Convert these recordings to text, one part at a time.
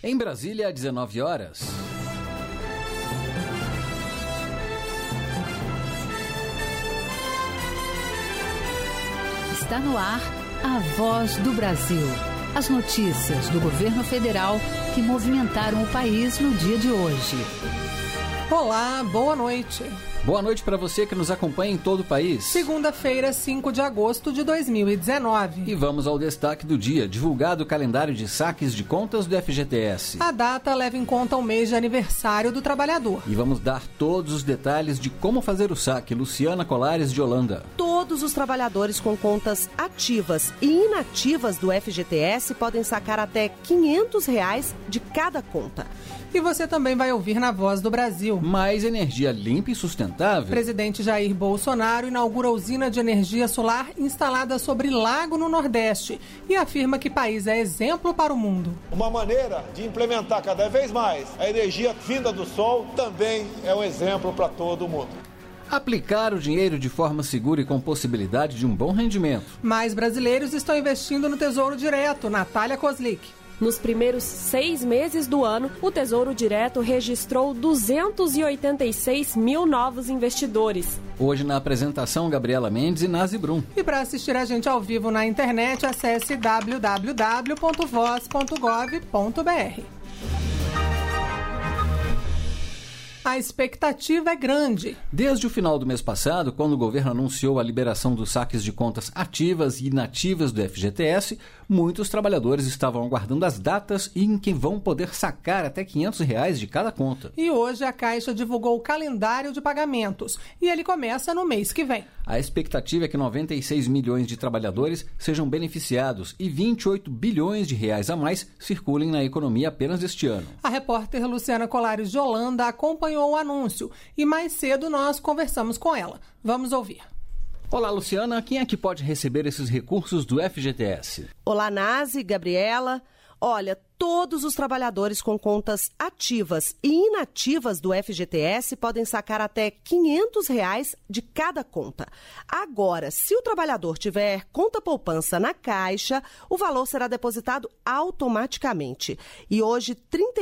Em Brasília, 19 horas. Está no ar a Voz do Brasil. As notícias do governo federal que movimentaram o país no dia de hoje. Olá, boa noite. Boa noite para você que nos acompanha em todo o país. Segunda-feira, 5 de agosto de 2019. E vamos ao destaque do dia, divulgado o calendário de saques de contas do FGTS. A data leva em conta o mês de aniversário do trabalhador. E vamos dar todos os detalhes de como fazer o saque. Luciana Colares de Holanda. Todos os trabalhadores com contas ativas e inativas do FGTS podem sacar até R$ 500 de cada conta. E você também vai ouvir na Voz do Brasil. Mais energia limpa e sustentável. Presidente Jair Bolsonaro inaugura usina de energia solar instalada sobre lago no Nordeste e afirma que o país é exemplo para o mundo. Uma maneira de implementar cada vez mais a energia vinda do sol também é um exemplo para todo mundo. Aplicar o dinheiro de forma segura e com possibilidade de um bom rendimento. Mais brasileiros estão investindo no Tesouro Direto. Natália Kozlik. Nos primeiros 6 meses do ano, o Tesouro Direto registrou 286 mil novos investidores. Hoje na apresentação, Gabriela Mendes e Nazi Brum. E para assistir a gente ao vivo na internet, acesse www.voz.gov.br. A expectativa é grande. Desde o final do mês passado, quando o governo anunciou a liberação dos saques de contas ativas e inativas do FGTS, muitos trabalhadores estavam aguardando as datas em que vão poder sacar até R$ 500 de cada conta. E hoje a Caixa divulgou o calendário de pagamentos e ele começa no mês que vem. A expectativa é que 96 milhões de trabalhadores sejam beneficiados e 28 bilhões de reais a mais circulem na economia apenas este ano. A repórter Luciana Colares de Holanda acompanhou o anúncio e mais cedo nós conversamos com ela. Vamos ouvir. Olá, Luciana. Quem é que pode receber esses recursos do FGTS? Olá, Nazi, Gabriela. Olha, todos os trabalhadores com contas ativas e inativas do FGTS podem sacar até R$ 500 de cada conta. Agora, se o trabalhador tiver conta poupança na Caixa, o valor será depositado automaticamente. E hoje,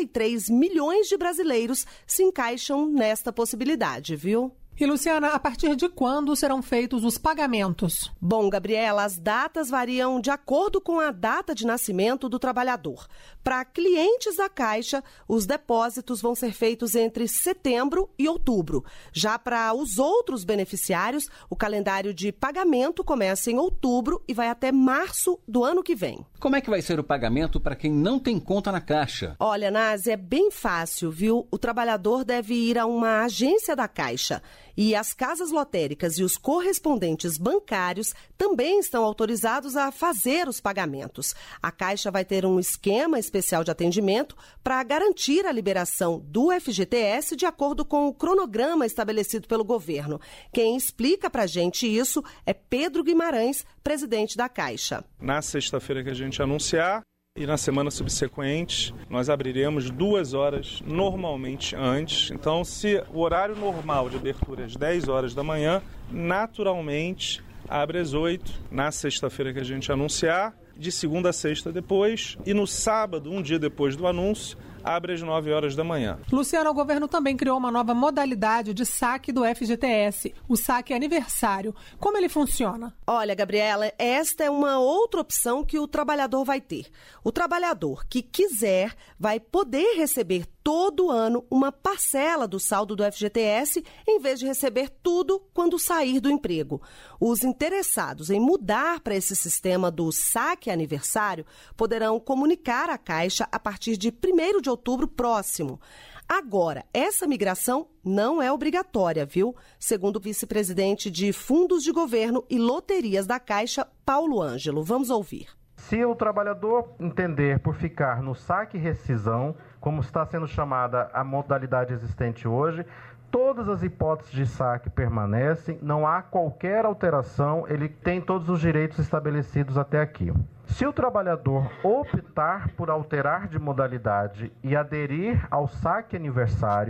33 milhões de brasileiros se encaixam nesta possibilidade, viu? E, Luciana, a partir de quando serão feitos os pagamentos? Bom, Gabriela, as datas variam de acordo com a data de nascimento do trabalhador. Para clientes da Caixa, os depósitos vão ser feitos entre setembro e outubro. Já para os outros beneficiários, o calendário de pagamento começa em outubro e vai até março do ano que vem. Como é que vai ser o pagamento para quem não tem conta na Caixa? Olha, Nazi, é bem fácil, viu? O trabalhador deve ir a uma agência da Caixa. E as casas lotéricas e os correspondentes bancários também estão autorizados a fazer os pagamentos. A Caixa vai ter um esquema especial de atendimento para garantir a liberação do FGTS de acordo com o cronograma estabelecido pelo governo. Quem explica para a gente isso é Pedro Guimarães, presidente da Caixa. Na sexta-feira que a gente anunciar, e na semana subsequente, nós abriremos 2 horas normalmente antes. Então, se o horário normal de abertura é às 10 horas da manhã, naturalmente abre às 8. Na sexta-feira que a gente anunciar, de segunda a sexta depois, e no sábado, um dia depois do anúncio, abre às 9 horas da manhã. Luciano, o governo também criou uma nova modalidade de saque do FGTS, o saque aniversário. Como ele funciona? Olha, Gabriela, esta é uma outra opção que o trabalhador vai ter. O trabalhador que quiser vai poder receber todo ano uma parcela do saldo do FGTS, em vez de receber tudo quando sair do emprego. Os interessados em mudar para esse sistema do saque aniversário poderão comunicar à Caixa a partir de 1º de outubro próximo. Agora, essa migração não é obrigatória, viu? Segundo o vice-presidente de Fundos de Governo e Loterias da Caixa, Paulo Ângelo. Vamos ouvir. Se o trabalhador entender por ficar no saque e rescisão, como está sendo chamada a modalidade existente hoje, todas as hipóteses de saque permanecem, não há qualquer alteração, ele tem todos os direitos estabelecidos até aqui. Se o trabalhador optar por alterar de modalidade e aderir ao saque aniversário,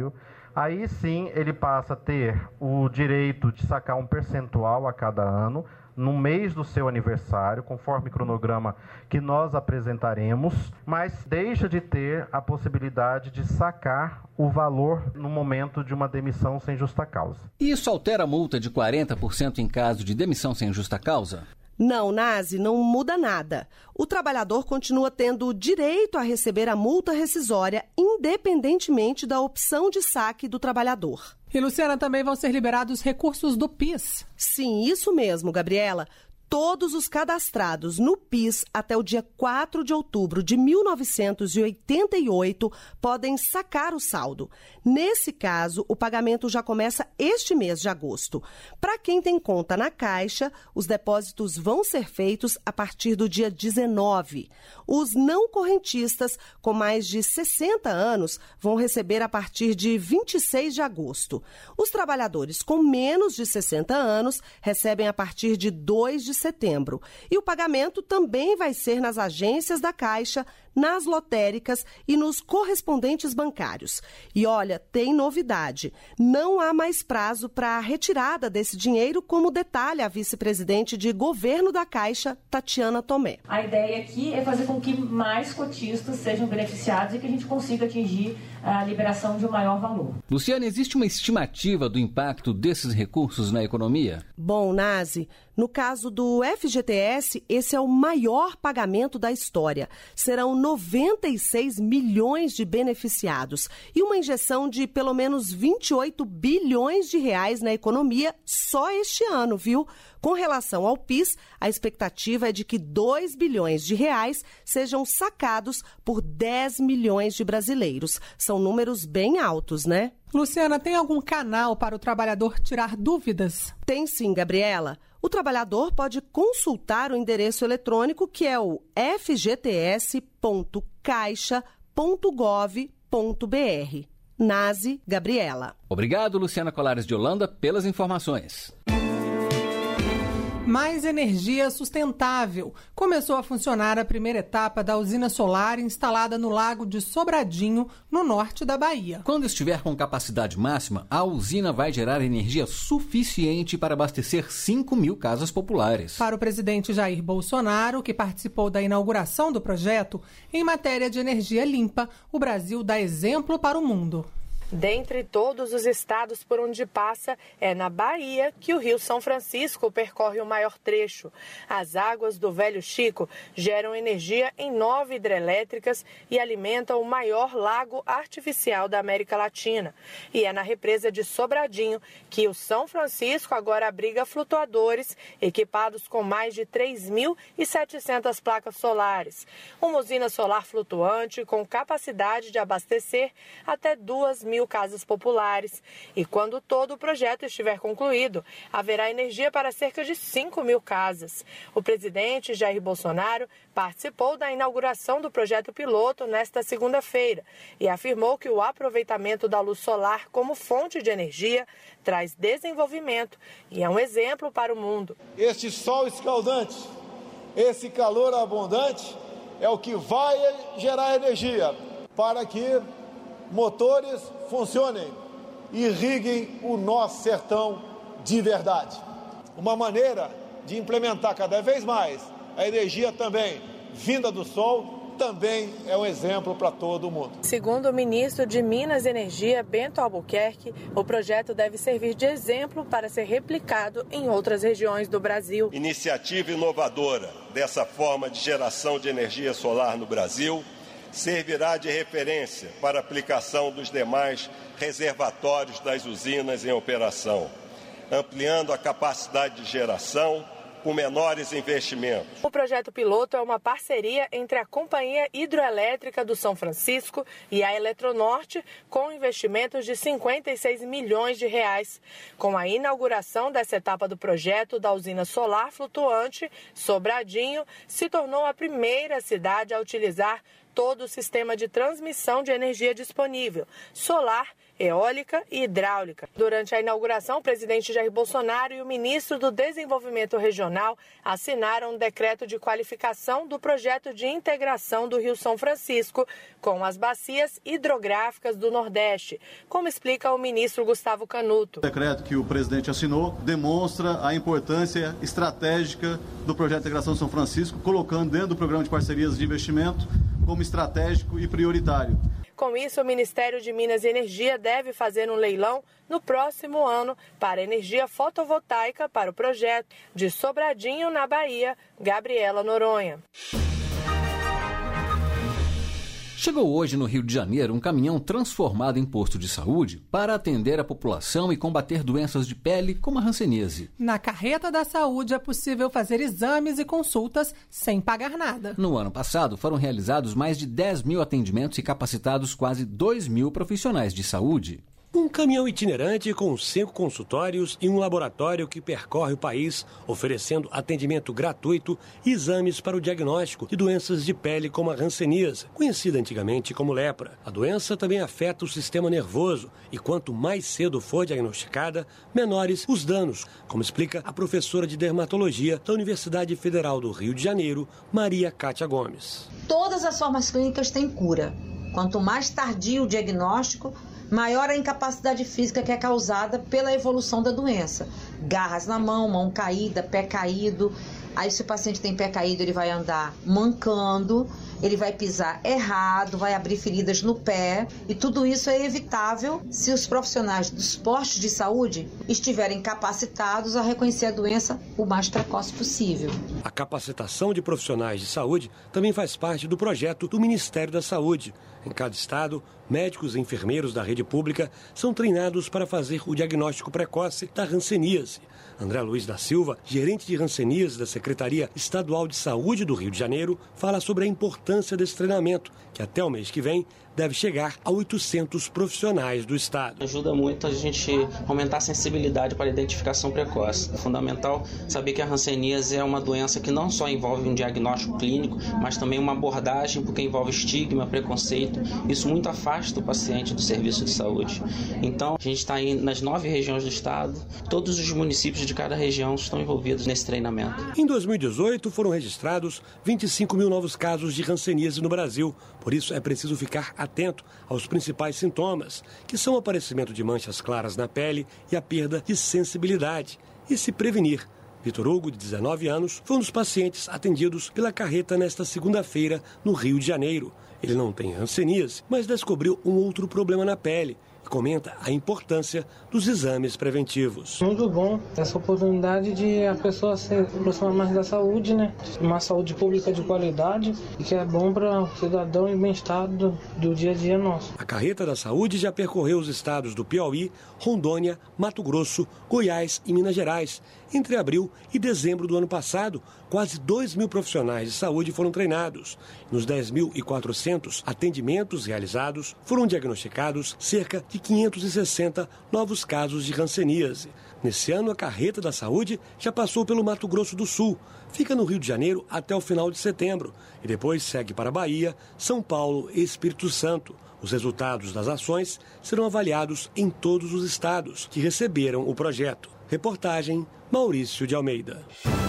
Aí sim ele passa a ter o direito de sacar um percentual a cada ano, no mês do seu aniversário, conforme o cronograma que nós apresentaremos, mas deixa de ter a possibilidade de sacar o valor no momento de uma demissão sem justa causa. Isso altera a multa de 40% em caso de demissão sem justa causa? Não, Nazi, não muda nada. O trabalhador continua tendo o direito a receber a multa rescisória, independentemente da opção de saque do trabalhador. E, Luciana, também vão ser liberados recursos do PIS. Sim, isso mesmo, Gabriela. Todos os cadastrados no PIS até o dia 4 de outubro de 1988 podem sacar o saldo. Nesse caso, o pagamento já começa este mês de agosto. Para quem tem conta na Caixa, os depósitos vão ser feitos a partir do dia 19. Os não correntistas com mais de 60 anos vão receber a partir de 26 de agosto. Os trabalhadores com menos de 60 anos recebem a partir de 2 de setembro. E o pagamento também vai ser nas agências da Caixa, nas lotéricas e nos correspondentes bancários. E olha, tem novidade. Não há mais prazo para a retirada desse dinheiro, como detalha a vice-presidente de governo da Caixa, Tatiana Tomé. A ideia aqui é fazer com que mais cotistas sejam beneficiados e que a gente consiga atingir a liberação de um maior valor. Luciana, existe uma estimativa do impacto desses recursos na economia? Bom, Nazi, no caso do FGTS, esse é o maior pagamento da história. Serão 96 milhões de beneficiados e uma injeção de pelo menos 28 bilhões de reais na economia só este ano, viu? Com relação ao PIS, a expectativa é de que 2 bilhões de reais sejam sacados por 10 milhões de brasileiros. São números bem altos, né? Luciana, tem algum canal para o trabalhador tirar dúvidas? Tem sim, Gabriela. O trabalhador pode consultar o endereço eletrônico que é o fgts.caixa.gov.br. Nazi, Gabriela. Obrigado, Luciana Colares de Holanda, pelas informações. Mais energia sustentável. Começou a funcionar a primeira etapa da usina solar instalada no Lago de Sobradinho, no norte da Bahia. Quando estiver com capacidade máxima, a usina vai gerar energia suficiente para abastecer 5 mil casas populares. Para o presidente Jair Bolsonaro, que participou da inauguração do projeto, em matéria de energia limpa, o Brasil dá exemplo para o mundo. Dentre todos os estados por onde passa, é na Bahia que o Rio São Francisco percorre o maior trecho. As águas do Velho Chico geram energia em 9 hidrelétricas e alimentam o maior lago artificial da América Latina. E é na represa de Sobradinho que o São Francisco agora abriga flutuadores equipados com mais de 3.700 placas solares. Uma usina solar flutuante com capacidade de abastecer até 2.000 casas populares. E quando todo o projeto estiver concluído, haverá energia para cerca de 5 mil casas. O presidente Jair Bolsonaro participou da inauguração do projeto piloto nesta segunda-feira e afirmou que o aproveitamento da luz solar como fonte de energia traz desenvolvimento e é um exemplo para o mundo. Este sol escaldante, esse calor abundante é o que vai gerar energia para que motores funcionem e irriguem o nosso sertão de verdade. Uma maneira de implementar cada vez mais a energia também vinda do sol também é um exemplo para todo mundo. Segundo o ministro de Minas e Energia, Bento Albuquerque, o projeto deve servir de exemplo para ser replicado em outras regiões do Brasil. Iniciativa inovadora dessa forma de geração de energia solar no Brasil servirá de referência para a aplicação dos demais reservatórios das usinas em operação, ampliando a capacidade de geração com menores investimentos. O projeto piloto é uma parceria entre a Companhia Hidroelétrica do São Francisco e a Eletronorte, com investimentos de 56 milhões de reais. Com a inauguração dessa etapa do projeto da usina solar flutuante, Sobradinho se tornou a primeira cidade a utilizar todo o sistema de transmissão de energia disponível, solar, eólica e hidráulica. Durante a inauguração, o presidente Jair Bolsonaro e o ministro do Desenvolvimento Regional assinaram um decreto de qualificação do projeto de integração do Rio São Francisco com as bacias hidrográficas do Nordeste, como explica o ministro Gustavo Canuto. O decreto que o presidente assinou demonstra a importância estratégica do projeto de integração São Francisco, colocando dentro do programa de parcerias de investimento como estratégico e prioritário. Com isso, o Ministério de Minas e Energia deve fazer um leilão no próximo ano para energia fotovoltaica para o projeto. De Sobradinho, na Bahia, Gabriela Noronha. Chegou hoje no Rio de Janeiro um caminhão transformado em posto de saúde para atender a população e combater doenças de pele como a hanseníase. Na carreta da saúde é possível fazer exames e consultas sem pagar nada. No ano passado foram realizados mais de 10 mil atendimentos e capacitados quase 2 mil profissionais de saúde. Um caminhão itinerante com 5 consultórios e um laboratório que percorre o país, oferecendo atendimento gratuito e exames para o diagnóstico de doenças de pele como a hanseníase, conhecida antigamente como lepra. A doença também afeta o sistema nervoso e quanto mais cedo for diagnosticada, menores os danos, como explica a professora de dermatologia da Universidade Federal do Rio de Janeiro, Maria Cátia Gomes. Todas as formas clínicas têm cura. Quanto mais tardio o diagnóstico, maior a incapacidade física que é causada pela evolução da doença. Garras na mão, mão caída, pé caído. Aí, se o paciente tem pé caído, ele vai andar mancando, ele vai pisar errado, vai abrir feridas no pé. E tudo isso é evitável se os profissionais dos postos de saúde estiverem capacitados a reconhecer a doença o mais precoce possível. A capacitação de profissionais de saúde também faz parte do projeto do Ministério da Saúde. Em cada estado, médicos e enfermeiros da rede pública são treinados para fazer o diagnóstico precoce da hanseníase. André Luiz da Silva, gerente de hanseníase da Secretaria Estadual de Saúde do Rio de Janeiro, fala sobre a importância desse treinamento, que até o mês que vem deve chegar a 800 profissionais do estado. Ajuda muito a gente aumentar a sensibilidade para a identificação precoce. É fundamental saber que a hanseníase é uma doença que não só envolve um diagnóstico clínico, mas também uma abordagem, porque envolve estigma, preconceito. Isso muito afasta o paciente do serviço de saúde. Então, a gente está aí nas 9 regiões do estado, todos os municípios de cada região estão envolvidos nesse treinamento. Em 2018, foram registrados 25 mil novos casos de hanseníase no Brasil. Por isso, é preciso ficar atento aos principais sintomas, que são o aparecimento de manchas claras na pele e a perda de sensibilidade, e se prevenir. Vitor Hugo, de 19 anos, foi um dos pacientes atendidos pela carreta nesta segunda-feira no Rio de Janeiro. Ele não tem hanseníase, mas descobriu um outro problema na pele e comenta a importância dos exames preventivos. Muito bom essa oportunidade de a pessoa se aproximar mais da saúde, né? Uma saúde pública de qualidade e que é bom para o cidadão e bem-estar do dia a dia nosso. A carreta da saúde já percorreu os estados do Piauí, Rondônia, Mato Grosso, Goiás e Minas Gerais. Entre abril e dezembro do ano passado, quase 2 mil profissionais de saúde foram treinados. Nos 10.400 atendimentos realizados, foram diagnosticados cerca de 560 novos casos de hanseníase. Nesse ano, a carreta da saúde já passou pelo Mato Grosso do Sul, fica no Rio de Janeiro até o final de setembro e depois segue para Bahia, São Paulo e Espírito Santo. Os resultados das ações serão avaliados em todos os estados que receberam o projeto. Reportagem Maurício de Almeida.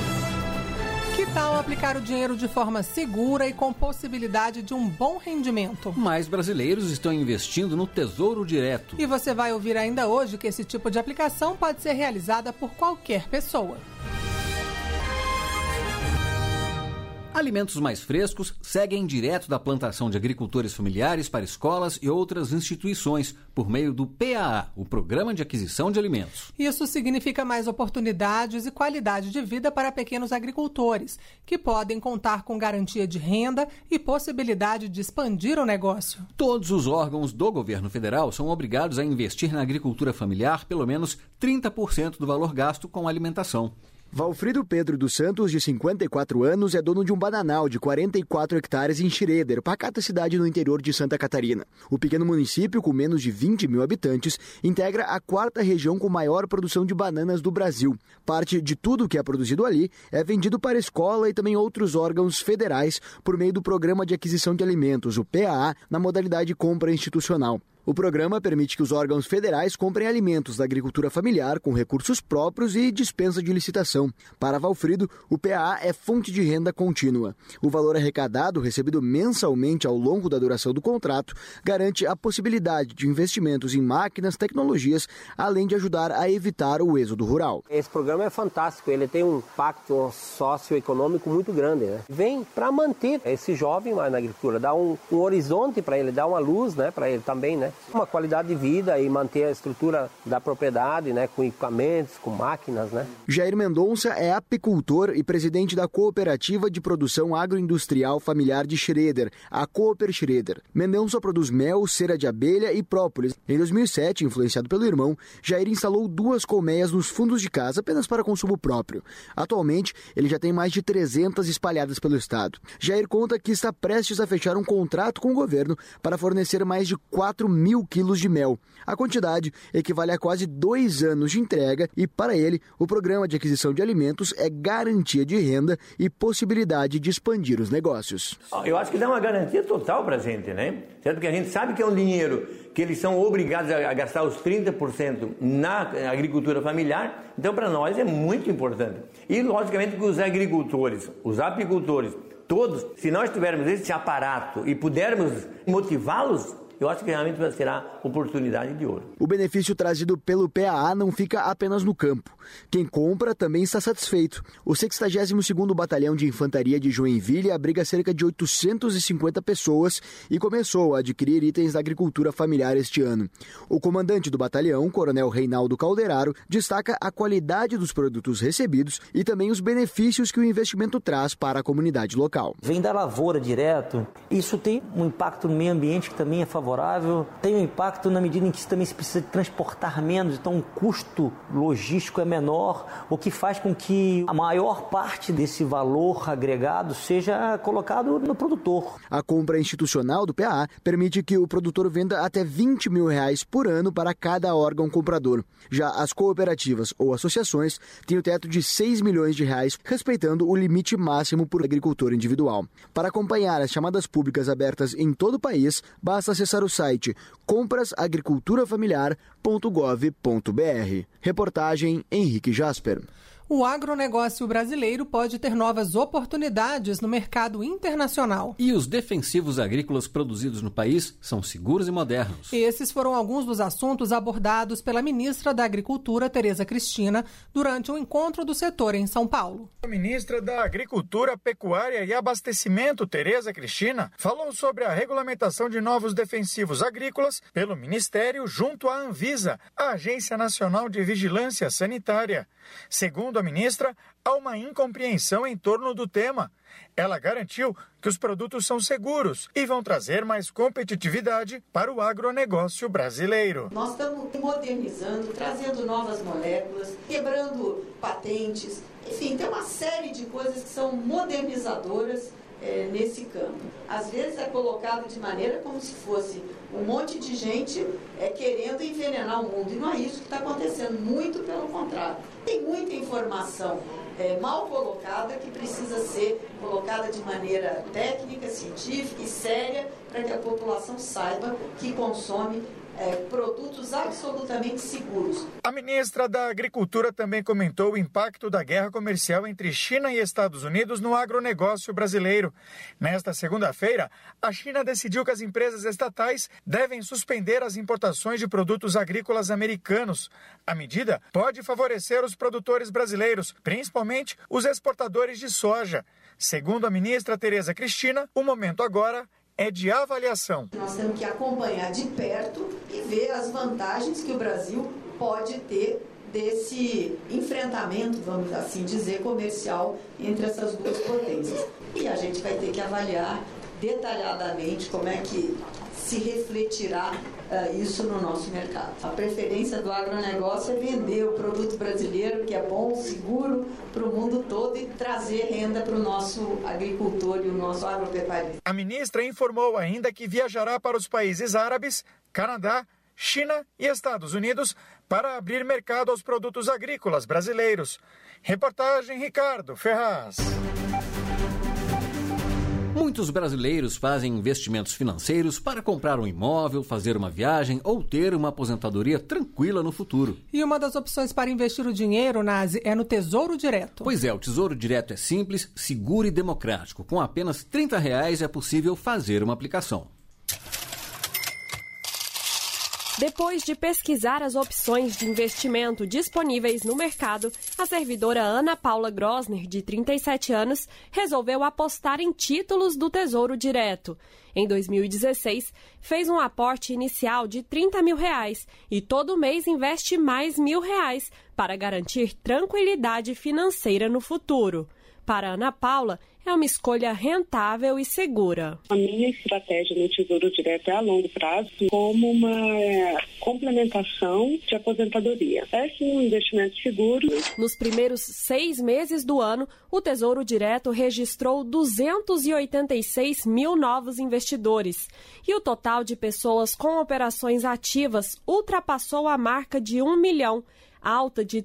Que tal aplicar o dinheiro de forma segura e com possibilidade de um bom rendimento? Mais brasileiros estão investindo no Tesouro Direto. E você vai ouvir ainda hoje que esse tipo de aplicação pode ser realizada por qualquer pessoa. Alimentos mais frescos seguem direto da plantação de agricultores familiares para escolas e outras instituições por meio do PAA, o Programa de Aquisição de Alimentos. Isso significa mais oportunidades e qualidade de vida para pequenos agricultores, que podem contar com garantia de renda e possibilidade de expandir o negócio. Todos os órgãos do governo federal são obrigados a investir na agricultura familiar pelo menos 30% do valor gasto com alimentação. Valfrido Pedro dos Santos, de 54 anos, é dono de um bananal de 44 hectares em Schroeder, pacata cidade no interior de Santa Catarina. O pequeno município, com menos de 20 mil habitantes, integra a 4ª região com maior produção de bananas do Brasil. Parte de tudo que é produzido ali é vendido para a escola e também outros órgãos federais por meio do Programa de Aquisição de Alimentos, o PAA, na modalidade compra institucional. O programa permite que os órgãos federais comprem alimentos da agricultura familiar com recursos próprios e dispensa de licitação. Para Valfrido, o PAA é fonte de renda contínua. O valor arrecadado, recebido mensalmente ao longo da duração do contrato, garante a possibilidade de investimentos em máquinas, tecnologias, além de ajudar a evitar o êxodo rural. Esse programa é fantástico, ele tem um impacto socioeconômico muito grande, né? Vem para manter esse jovem lá na agricultura, dar um horizonte para ele, dar uma luz, né, para ele também, né? Uma qualidade de vida e manter a estrutura da propriedade, né, com equipamentos, com máquinas, né? Jair Mendonça é apicultor e presidente da Cooperativa de Produção Agroindustrial Familiar de Schroeder, a Cooper Schroeder. Mendonça produz mel, cera de abelha e própolis. Em 2007, influenciado pelo irmão, Jair instalou 2 colmeias nos fundos de casa apenas para consumo próprio. Atualmente, ele já tem mais de 300 espalhadas pelo estado. Jair conta que está prestes a fechar um contrato com o governo para fornecer mais de 4.000 quilos de mel. A quantidade equivale a quase 2 anos de entrega e, para ele, o programa de aquisição de alimentos é garantia de renda e possibilidade de expandir os negócios. Eu acho que dá uma garantia total para a gente, né? Certo? Porque a gente sabe que é um dinheiro que eles são obrigados a gastar os 30% na agricultura familiar, então para nós é muito importante. E, logicamente, que os agricultores, os apicultores, todos, se nós tivermos esse aparato e pudermos motivá-los, eu acho que realmente será oportunidade de ouro. O benefício trazido pelo PAA não fica apenas no campo. Quem compra também está satisfeito. O 62º Batalhão de Infantaria de Joinville abriga cerca de 850 pessoas e começou a adquirir itens da agricultura familiar este ano. O comandante do batalhão, Coronel Reinaldo Calderaro, destaca a qualidade dos produtos recebidos e também os benefícios que o investimento traz para a comunidade local. Vem da lavoura direto. Isso tem um impacto no meio ambiente que também é favorável. Tem um impacto na medida em que também se precisa transportar menos, então o custo logístico é menor, o que faz com que a maior parte desse valor agregado seja colocado no produtor. A compra institucional do PAA permite que o produtor venda até R$20 mil por ano para cada órgão comprador. Já as cooperativas ou associações têm o teto de R$6 milhões, respeitando o limite máximo por agricultor individual. Para acompanhar as chamadas públicas abertas em todo o país, basta acessar o site comprasagriculturafamiliar.gov.br. Reportagem Henrique Jasper. O agronegócio brasileiro pode ter novas oportunidades no mercado internacional. E os defensivos agrícolas produzidos no país são seguros e modernos. Esses foram alguns dos assuntos abordados pela ministra da Agricultura, Tereza Cristina, durante um encontro do setor em São Paulo. A ministra da Agricultura, Pecuária e Abastecimento, Tereza Cristina, falou sobre a regulamentação de novos defensivos agrícolas pelo Ministério junto à Anvisa, a Agência Nacional de Vigilância Sanitária. Segundo a ministra, há uma incompreensão em torno do tema. Ela garantiu que os produtos são seguros e vão trazer mais competitividade para o agronegócio brasileiro. Nós estamos modernizando, trazendo novas moléculas, quebrando patentes. Enfim, tem uma série de coisas que são modernizadoras nesse campo. Às vezes é colocado de maneira como se fosse um monte de gente querendo envenenar o mundo. E não é isso que está acontecendo, muito pelo contrário. Tem muita informação mal colocada que precisa ser colocada de maneira técnica, científica e séria para que a população saiba que consome produtos absolutamente seguros. A ministra da Agricultura também comentou o impacto da guerra comercial entre China e Estados Unidos no agronegócio brasileiro. Nesta segunda-feira, a China decidiu que as empresas estatais devem suspender as importações de produtos agrícolas americanos. A medida pode favorecer os produtores brasileiros, principalmente os exportadores de soja. Segundo a ministra Tereza Cristina, o momento agora é de avaliação. Nós temos que acompanhar de perto e ver as vantagens que o Brasil pode ter desse enfrentamento, vamos assim dizer, comercial entre essas duas potências. E a gente vai ter que avaliar detalhadamente como é que se refletirá isso no nosso mercado. A preferência do agronegócio é vender o produto brasileiro, que é bom, seguro para o mundo todo, e trazer renda para o nosso agricultor e o nosso agropecuarista. A ministra informou ainda que viajará para os países árabes, Canadá, China e Estados Unidos para abrir mercado aos produtos agrícolas brasileiros. Reportagem Ricardo Ferraz. Muitos brasileiros fazem investimentos financeiros para comprar um imóvel, fazer uma viagem ou ter uma aposentadoria tranquila no futuro. E uma das opções para investir o dinheiro, Nazi, é no Tesouro Direto. Pois é, o Tesouro Direto é simples, seguro e democrático. Com apenas R$30 é possível fazer uma aplicação. Depois de pesquisar as opções de investimento disponíveis no mercado, a servidora Ana Paula Grosner, de 37 anos, resolveu apostar em títulos do Tesouro Direto. Em 2016, fez um aporte inicial de R$30 mil e todo mês investe mais R$1.000 para garantir tranquilidade financeira no futuro. Para Ana Paula, é uma escolha rentável e segura. A minha estratégia no Tesouro Direto é a longo prazo, como uma complementação de aposentadoria. É sim um investimento seguro. Nos primeiros 6 meses do ano, o Tesouro Direto registrou 286 mil novos investidores. E o total de pessoas com operações ativas ultrapassou a marca de 1 milhão, alta de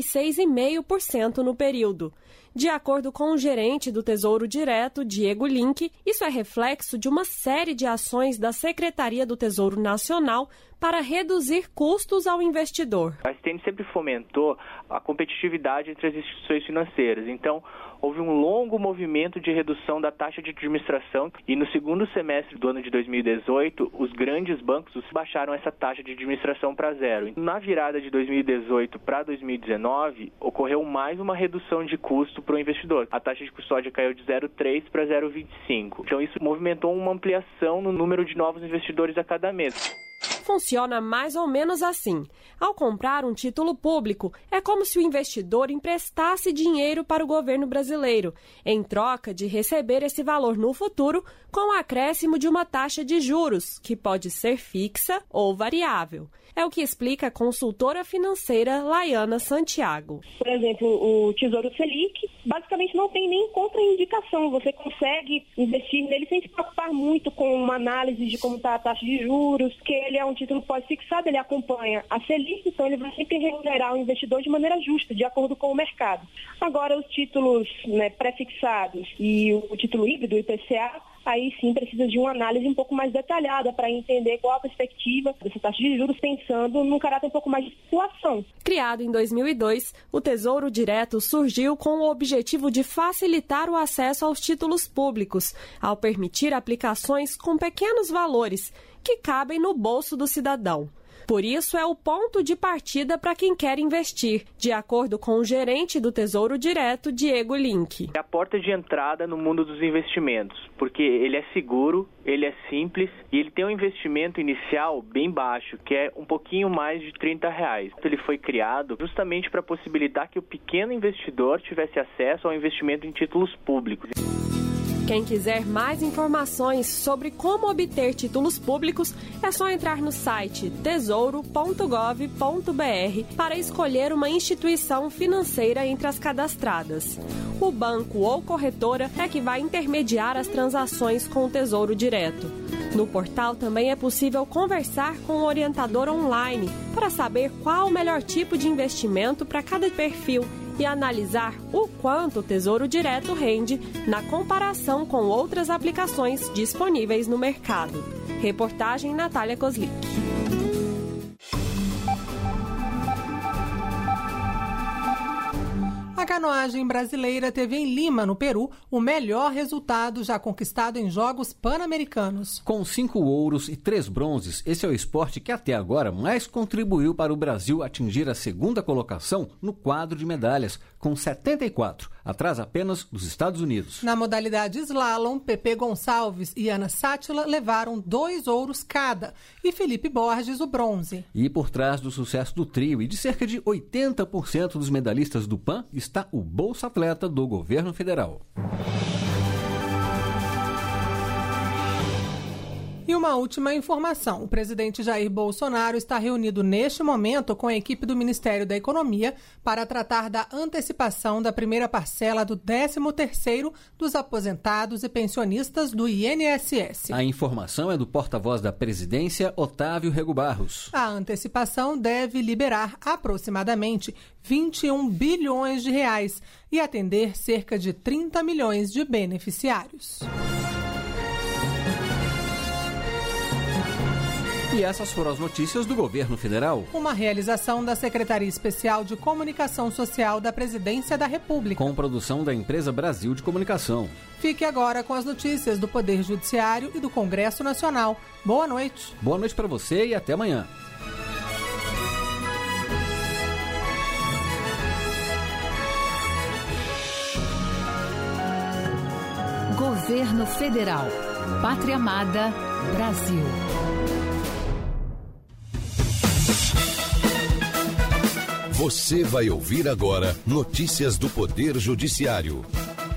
36,5% no período. De acordo com o gerente do Tesouro Direto, Diego Link, isso é reflexo de uma série de ações da Secretaria do Tesouro Nacional para reduzir custos ao investidor. A STN sempre fomentou a competitividade entre as instituições financeiras. Então, houve um longo movimento de redução da taxa de administração e no segundo semestre do ano de 2018, os grandes bancos baixaram essa taxa de administração para zero. Na virada de 2018 para 2019, ocorreu mais uma redução de custo para o investidor. A taxa de custódia caiu de 0,3 para 0,25. Então, isso movimentou uma ampliação no número de novos investidores a cada mês. Funciona mais ou menos assim. Ao comprar um título público, é como se o investidor emprestasse dinheiro para o governo brasileiro, em troca de receber esse valor no futuro com o acréscimo de uma taxa de juros, que pode ser fixa ou variável. É o que explica a consultora financeira Laiana Santiago. Por exemplo, o Tesouro Selic basicamente não tem nem contraindicação. Você consegue investir nele sem se preocupar muito com uma análise de como está a taxa de juros, porque ele é um título pós-fixado, ele acompanha a Selic, então ele vai sempre remunerar o investidor de maneira justa, de acordo com o mercado. Agora, os títulos pré-fixados e o título híbrido, o IPCA, aí sim precisa de uma análise um pouco mais detalhada para entender qual a perspectiva dessa taxa de juros, pensando num caráter um pouco mais de especulação. Criado em 2002, o Tesouro Direto surgiu com o objetivo de facilitar o acesso aos títulos públicos, ao permitir aplicações com pequenos valores que cabem no bolso do cidadão. Por isso, é o ponto de partida para quem quer investir, de acordo com o gerente do Tesouro Direto, Diego Link. É a porta de entrada no mundo dos investimentos, porque ele é seguro, ele é simples e ele tem um investimento inicial bem baixo, que é um pouquinho mais de R$30. Ele foi criado justamente para possibilitar que o pequeno investidor tivesse acesso ao investimento em títulos públicos. Quem quiser mais informações sobre como obter títulos públicos, é só entrar no site tesouro.gov.br para escolher uma instituição financeira entre as cadastradas. O banco ou corretora é que vai intermediar as transações com o Tesouro Direto. No portal também é possível conversar com o orientador online para saber qual o melhor tipo de investimento para cada perfil e analisar o quanto o Tesouro Direto rende na comparação com outras aplicações disponíveis no mercado. Reportagem Natália Kozlik. A canoagem brasileira teve em Lima, no Peru, o melhor resultado já conquistado em Jogos Pan-Americanos. Com 5 ouros e 3 bronzes, esse é o esporte que até agora mais contribuiu para o Brasil atingir a segunda colocação no quadro de medalhas, com 74, atrás apenas dos Estados Unidos. Na modalidade slalom, Pepe Gonçalves e Ana Sátila levaram 2 ouros cada e Felipe Borges o bronze. E por trás do sucesso do trio e de cerca de 80% dos medalhistas do PAN está o Bolsa Atleta do governo federal. E uma uma última informação. O presidente Jair Bolsonaro está reunido neste momento com a equipe do Ministério da Economia para tratar da antecipação da primeira parcela do 13º dos aposentados e pensionistas do INSS. A informação é do porta-voz da presidência, Otávio Rego Barros. A antecipação deve liberar aproximadamente 21 bilhões de reais e atender cerca de 30 milhões de beneficiários. E essas foram as notícias do governo federal. Uma realização da Secretaria Especial de Comunicação Social da Presidência da República. Com produção da Empresa Brasil de Comunicação. Fique agora com as notícias do Poder Judiciário e do Congresso Nacional. Boa noite. Boa noite para você e até amanhã. Governo Federal. Pátria Amada, Brasil. Você vai ouvir agora notícias do Poder Judiciário.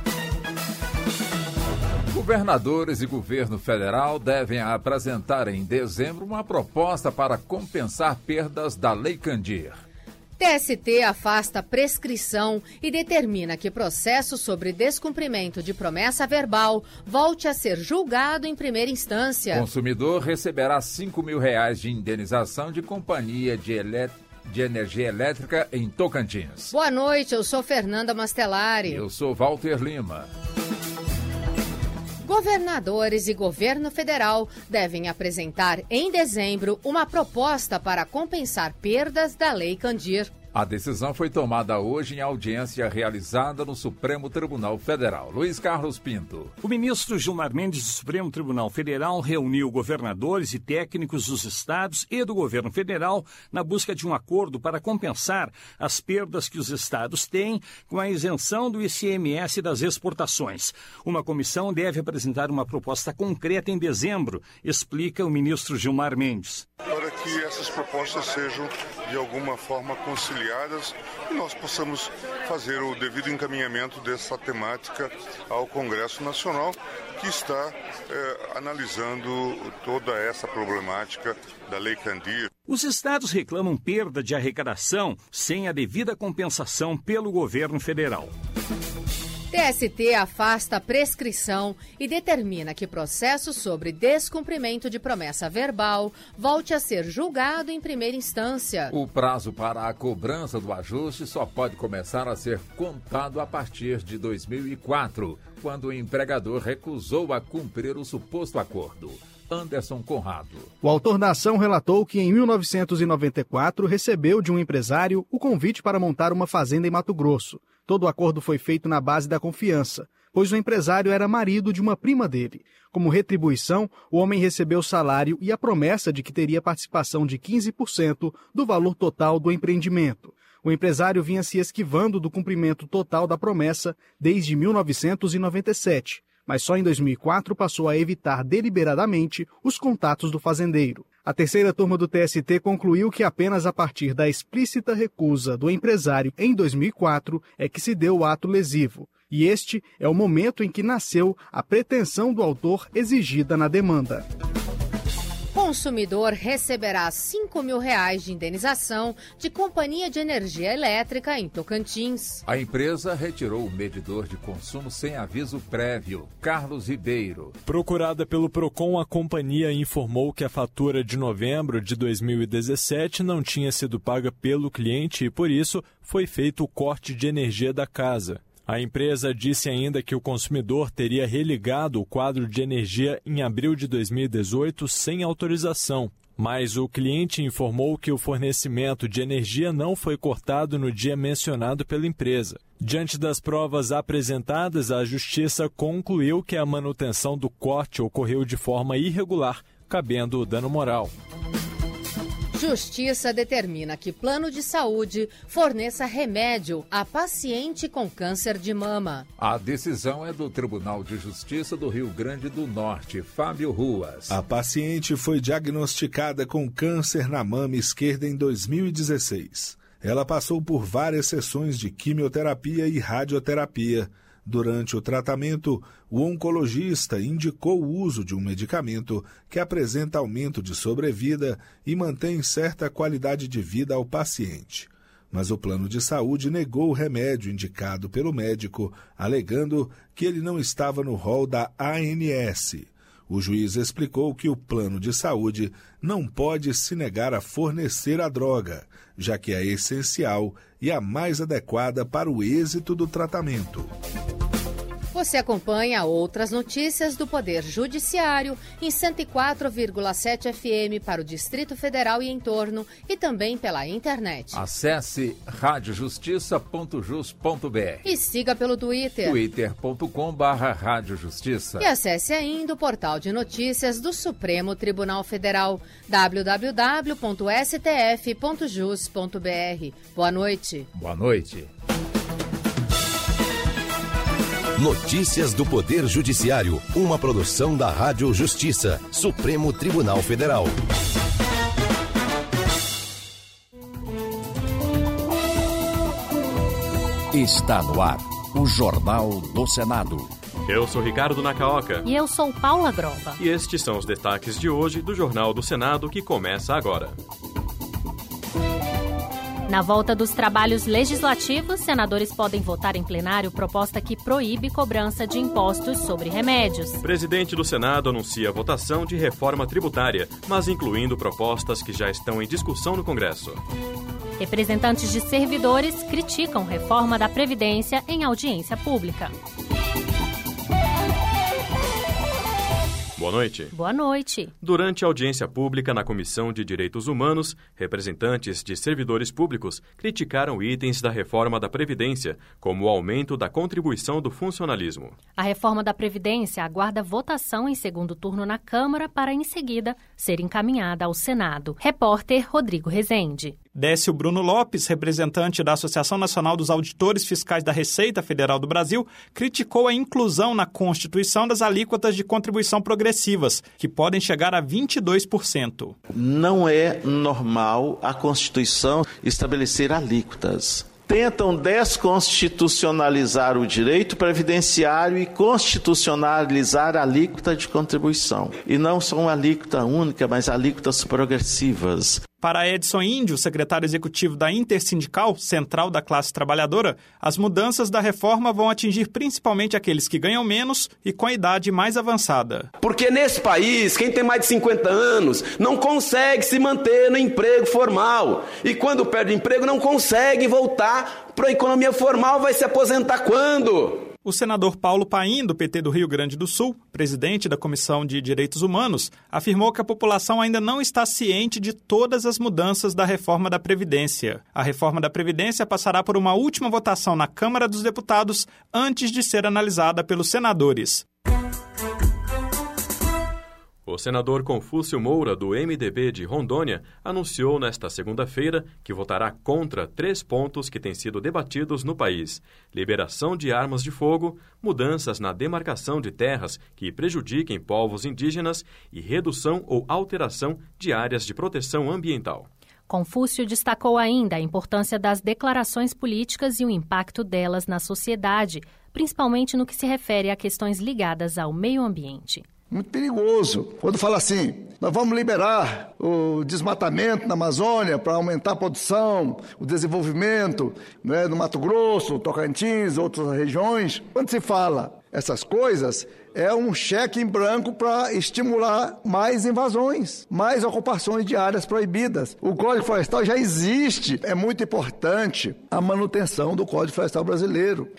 Governadores e governo federal devem apresentar em dezembro uma proposta para compensar perdas da Lei Candir. TST afasta prescrição e determina que processo sobre descumprimento de promessa verbal volte a ser julgado em primeira instância. Consumidor receberá R$5 mil de indenização de companhia de energia elétrica em Tocantins. Boa noite, eu sou Fernanda Mastelari. Eu sou Walter Lima. Governadores e governo federal devem apresentar em dezembro uma proposta para compensar perdas da Lei Candir. A decisão foi tomada hoje em audiência realizada no Supremo Tribunal Federal. Luiz Carlos Pinto. O ministro Gilmar Mendes do Supremo Tribunal Federal reuniu governadores e técnicos dos estados e do governo federal na busca de um acordo para compensar as perdas que os estados têm com a isenção do ICMS das exportações. Uma comissão deve apresentar uma proposta concreta em dezembro, explica o ministro Gilmar Mendes. Para que essas propostas sejam, de alguma forma, conciliadas e nós possamos fazer o devido encaminhamento dessa temática ao Congresso Nacional, que está analisando toda essa problemática da Lei Candir. Os estados reclamam perda de arrecadação sem a devida compensação pelo governo federal. TST afasta a prescrição e determina que processo sobre descumprimento de promessa verbal volte a ser julgado em primeira instância. O prazo para a cobrança do ajuste só pode começar a ser contado a partir de 2004, quando o empregador recusou a cumprir o suposto acordo. Anderson Conrado. O autor da ação relatou que em 1994 recebeu de um empresário o convite para montar uma fazenda em Mato Grosso. Todo o acordo foi feito na base da confiança, pois o empresário era marido de uma prima dele. Como retribuição, o homem recebeu salário e a promessa de que teria participação de 15% do valor total do empreendimento. O empresário vinha se esquivando do cumprimento total da promessa desde 1997, mas só em 2004 passou a evitar deliberadamente os contatos do fazendeiro. A terceira turma do TST concluiu que apenas a partir da explícita recusa do empresário em 2004 é que se deu o ato lesivo. E este é o momento em que nasceu a pretensão do autor exigida na demanda. Consumidor receberá R$5 mil de indenização de companhia de energia elétrica em Tocantins. A empresa retirou o medidor de consumo sem aviso prévio. Carlos Ribeiro. Procurada pelo Procon, a companhia informou que a fatura de novembro de 2017 não tinha sido paga pelo cliente e, por isso, foi feito o corte de energia da casa. A empresa disse ainda que o consumidor teria religado o quadro de energia em abril de 2018 sem autorização, mas o cliente informou que o fornecimento de energia não foi cortado no dia mencionado pela empresa. Diante das provas apresentadas, a Justiça concluiu que a manutenção do corte ocorreu de forma irregular, cabendo o dano moral. Justiça determina que plano de saúde forneça remédio a paciente com câncer de mama. A decisão é do Tribunal de Justiça do Rio Grande do Norte, Fábio Ruas. A paciente foi diagnosticada com câncer na mama esquerda em 2016. Ela passou por várias sessões de quimioterapia e radioterapia. Durante o tratamento, o oncologista indicou o uso de um medicamento que apresenta aumento de sobrevida e mantém certa qualidade de vida ao paciente. Mas o plano de saúde negou o remédio indicado pelo médico, alegando que ele não estava no rol da ANS. O juiz explicou que o plano de saúde não pode se negar a fornecer a droga, já que é essencial e a mais adequada para o êxito do tratamento. Você acompanha outras notícias do Poder Judiciário em 104,7 FM para o Distrito Federal e entorno e também pela internet. Acesse radiojustiça.jus.br e siga pelo Twitter, twitter.com/radiojustiça. E acesse ainda o portal de notícias do Supremo Tribunal Federal, www.stf.jus.br. Boa noite. Boa noite. Notícias do Poder Judiciário, uma produção da Rádio Justiça, Supremo Tribunal Federal. Está no ar, o Jornal do Senado. Eu sou Ricardo Nacaoca. E eu sou Paula Grova. E estes são os destaques de hoje do Jornal do Senado, que começa agora. Na volta dos trabalhos legislativos, senadores podem votar em plenário proposta que proíbe cobrança de impostos sobre remédios. O presidente do Senado anuncia a votação de reforma tributária, mas incluindo propostas que já estão em discussão no Congresso. Representantes de servidores criticam reforma da Previdência em audiência pública. Boa noite. Boa noite. Durante a audiência pública na Comissão de Direitos Humanos, representantes de servidores públicos criticaram itens da reforma da Previdência, como o aumento da contribuição do funcionalismo. A reforma da Previdência aguarda votação em segundo turno na Câmara para, em seguida, ser encaminhada ao Senado. Repórter Rodrigo Rezende. Décio Bruno Lopes, representante da Associação Nacional dos Auditores Fiscais da Receita Federal do Brasil, criticou a inclusão na Constituição das alíquotas de contribuição progressivas, que podem chegar a 22%. Não é normal a Constituição estabelecer alíquotas. Tentam desconstitucionalizar o direito previdenciário e constitucionalizar a alíquota de contribuição. E não são uma alíquota única, mas alíquotas progressivas. Para Edson Índio, secretário executivo da Intersindical, Central da Classe Trabalhadora, as mudanças da reforma vão atingir principalmente aqueles que ganham menos e com a idade mais avançada. Porque nesse país, quem tem mais de 50 anos não consegue se manter no emprego formal. E quando perde emprego, não consegue voltar para a economia formal. Vai se aposentar quando? O senador Paulo Paim, do PT do Rio Grande do Sul, presidente da Comissão de Direitos Humanos, afirmou que a população ainda não está ciente de todas as mudanças da reforma da Previdência. A reforma da Previdência passará por uma última votação na Câmara dos Deputados antes de ser analisada pelos senadores. O senador Confúcio Moura, do MDB de Rondônia, anunciou nesta segunda-feira que votará contra 3 pontos que têm sido debatidos no país: liberação de armas de fogo, mudanças na demarcação de terras que prejudiquem povos indígenas e redução ou alteração de áreas de proteção ambiental. Confúcio destacou ainda a importância das declarações políticas e o impacto delas na sociedade, principalmente no que se refere a questões ligadas ao meio ambiente. Muito perigoso. Quando fala assim, nós vamos liberar o desmatamento na Amazônia para aumentar a produção, o desenvolvimento, no Mato Grosso, Tocantins, outras regiões. Quando se fala essas coisas, é um cheque em branco para estimular mais invasões, mais ocupações de áreas proibidas. O Código Florestal já existe. É muito importante a manutenção do Código Florestal brasileiro.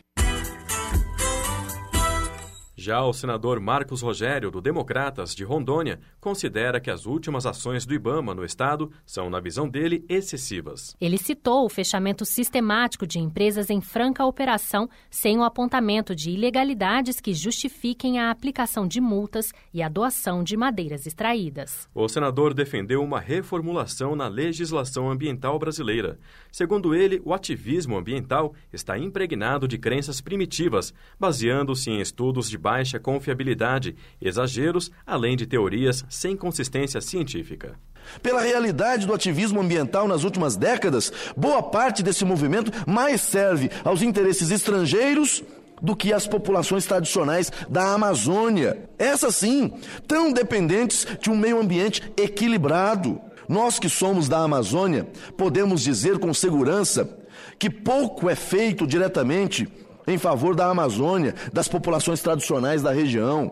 Já o senador Marcos Rogério, do Democratas de Rondônia, considera que as últimas ações do IBAMA no estado são, na visão dele, excessivas. Ele citou o fechamento sistemático de empresas em franca operação sem o apontamento de ilegalidades que justifiquem a aplicação de multas e a doação de madeiras extraídas. O senador defendeu uma reformulação na legislação ambiental brasileira. Segundo ele, o ativismo ambiental está impregnado de crenças primitivas, baseando-se em estudos de baixa confiabilidade, exageros, além de teorias sem consistência científica. Pela realidade do ativismo ambiental nas últimas décadas, boa parte desse movimento mais serve aos interesses estrangeiros do que as populações tradicionais da Amazônia. Essas sim, tão dependentes de um meio ambiente equilibrado. Nós que somos da Amazônia, podemos dizer com segurança que pouco é feito diretamente em favor da Amazônia, das populações tradicionais da região.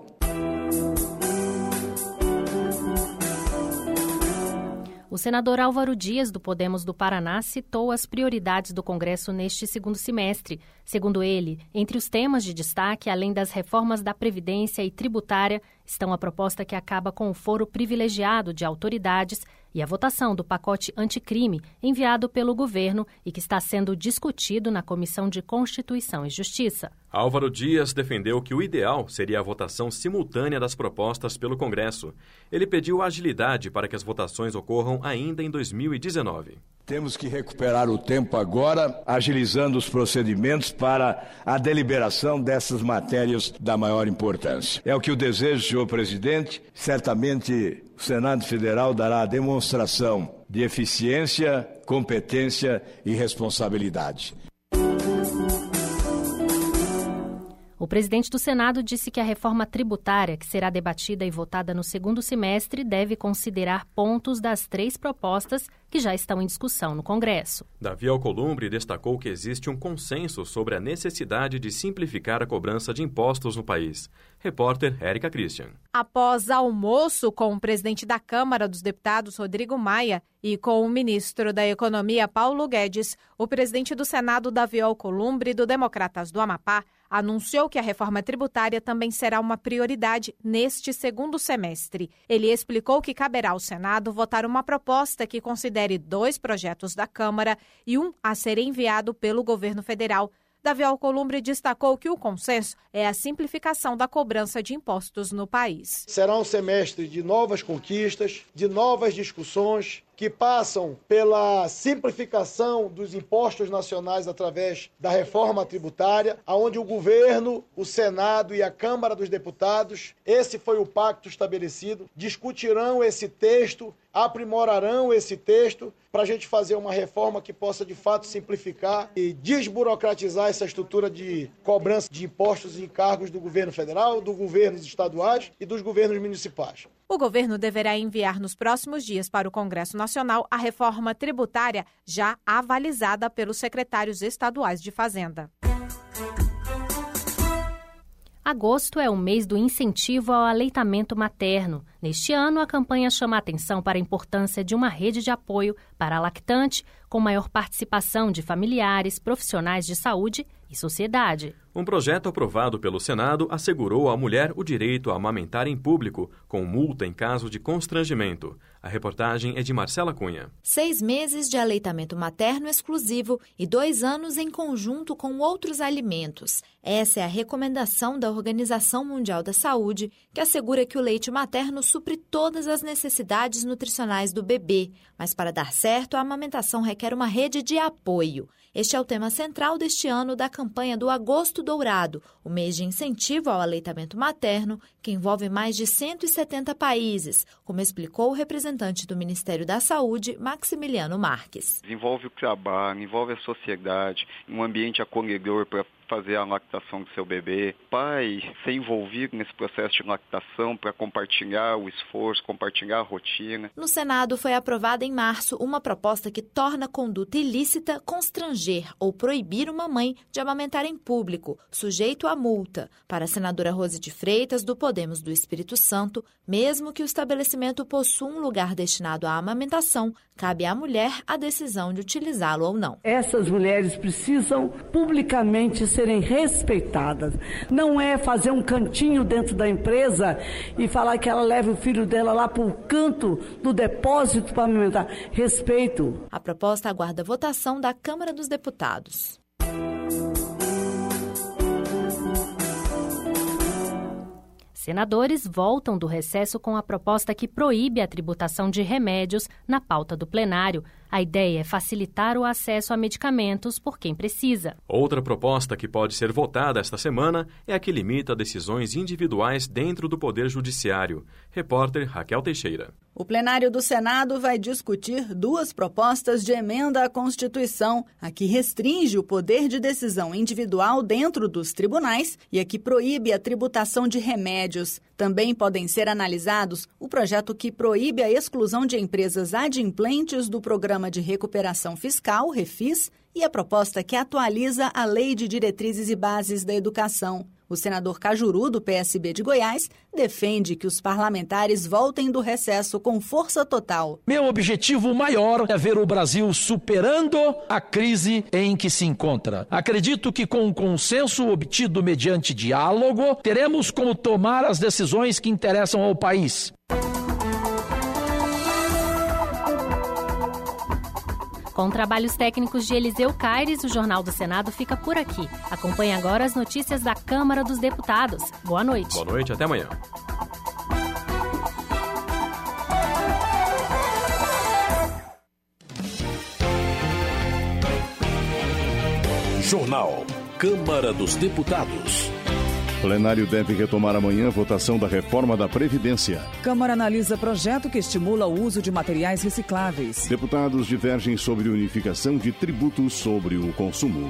O senador Álvaro Dias, do Podemos do Paraná, citou as prioridades do Congresso neste segundo semestre. Segundo ele, entre os temas de destaque, além das reformas da Previdência e tributária, estão a proposta que acaba com o foro privilegiado de autoridades e a votação do pacote anticrime enviado pelo governo e que está sendo discutido na Comissão de Constituição e Justiça. Álvaro Dias defendeu que o ideal seria a votação simultânea das propostas pelo Congresso. Ele pediu agilidade para que as votações ocorram ainda em 2019. Temos que recuperar o tempo agora, agilizando os procedimentos para a deliberação dessas matérias da maior importância. É o que eu desejo, senhor presidente. Certamente o Senado Federal dará a demonstração de eficiência, competência e responsabilidade. O presidente do Senado disse que a reforma tributária, que será debatida e votada no segundo semestre, deve considerar pontos das 3 propostas que já estão em discussão no Congresso. Davi Alcolumbre destacou que existe um consenso sobre a necessidade de simplificar a cobrança de impostos no país. Repórter Érica Christian. Após almoço com o presidente da Câmara dos Deputados, Rodrigo Maia, e com o ministro da Economia, Paulo Guedes, o presidente do Senado, Davi Alcolumbre, do Democratas do Amapá, anunciou que a reforma tributária também será uma prioridade neste segundo semestre. Ele explicou que caberá ao Senado votar uma proposta que considere 2 projetos da Câmara e um a ser enviado pelo governo federal. Davi Alcolumbre destacou que o consenso é a simplificação da cobrança de impostos no país. Será um semestre de novas conquistas, de novas discussões, que passam pela simplificação dos impostos nacionais através da reforma tributária, onde o governo, o Senado e a Câmara dos Deputados, esse foi o pacto estabelecido, discutirão esse texto, aprimorarão esse texto para a gente fazer uma reforma que possa de fato simplificar e desburocratizar essa estrutura de cobrança de impostos e encargos do governo federal, dos governos estaduais e dos governos municipais. O governo deverá enviar nos próximos dias para o Congresso Nacional a reforma tributária já avalizada pelos secretários estaduais de Fazenda. Agosto é o mês do incentivo ao aleitamento materno. Neste ano, a campanha chama a atenção para a importância de uma rede de apoio para a lactante, com maior participação de familiares, profissionais de saúde e sociedade. Um projeto aprovado pelo Senado assegurou à mulher o direito a amamentar em público, com multa em caso de constrangimento. A reportagem é de Marcela Cunha. 6 meses de aleitamento materno exclusivo e 2 anos em conjunto com outros alimentos. Essa é a recomendação da Organização Mundial da Saúde, que assegura que o leite materno supre todas as necessidades nutricionais do bebê. Mas para dar certo, a amamentação requer uma rede de apoio. Este é o tema central deste ano da campanha do Agosto Dourado, o mês de incentivo ao aleitamento materno, que envolve mais de 170 países, como explicou o representante do Ministério da Saúde, Maximiliano Marques. Envolve o trabalho, envolve a sociedade, um ambiente acolhedor para fazer a lactação do seu bebê, pai ser envolvido nesse processo de lactação para compartilhar o esforço, compartilhar a rotina. No Senado foi aprovada em março uma proposta que torna conduta ilícita constranger ou proibir uma mãe de amamentar em público, sujeito a multa. Para a senadora Rose de Freitas, do Podemos do Espírito Santo, mesmo que o estabelecimento possua um lugar destinado à amamentação, cabe à mulher a decisão de utilizá-lo ou não. Essas mulheres precisam publicamente serem respeitadas. Não é fazer um cantinho dentro da empresa e falar que ela leva o filho dela lá para o canto do depósito para amamentar. Respeito. A proposta aguarda votação da Câmara dos Deputados. Senadores voltam do recesso com a proposta que proíbe a tributação de remédios na pauta do plenário. A A ideia é facilitar o acesso a medicamentos por quem precisa. Outra proposta que pode ser votada esta semana é a que limita decisões individuais dentro do Poder Judiciário. Repórter Raquel Teixeira. O plenário do Senado vai discutir 2 propostas de emenda à Constituição, a que restringe o poder de decisão individual dentro dos tribunais e a que proíbe a tributação de remédios. Também podem ser analisados o projeto que proíbe a exclusão de empresas adimplentes do Programa de Recuperação Fiscal, REFIS, e a proposta que atualiza a Lei de Diretrizes e Bases da Educação. O senador Cajuru, do PSB de Goiás, defende que os parlamentares voltem do recesso com força total. Meu objetivo maior é ver o Brasil superando a crise em que se encontra. Acredito que com o consenso obtido mediante diálogo, teremos como tomar as decisões que interessam ao país. Com trabalhos técnicos de Eliseu Caires, o Jornal do Senado fica por aqui. Acompanhe agora as notícias da Câmara dos Deputados. Boa noite. Boa noite, até amanhã. Jornal Câmara dos Deputados. O plenário deve retomar amanhã a votação da reforma da Previdência. Câmara analisa projeto que estimula o uso de materiais recicláveis. Deputados divergem sobre unificação de tributos sobre o consumo.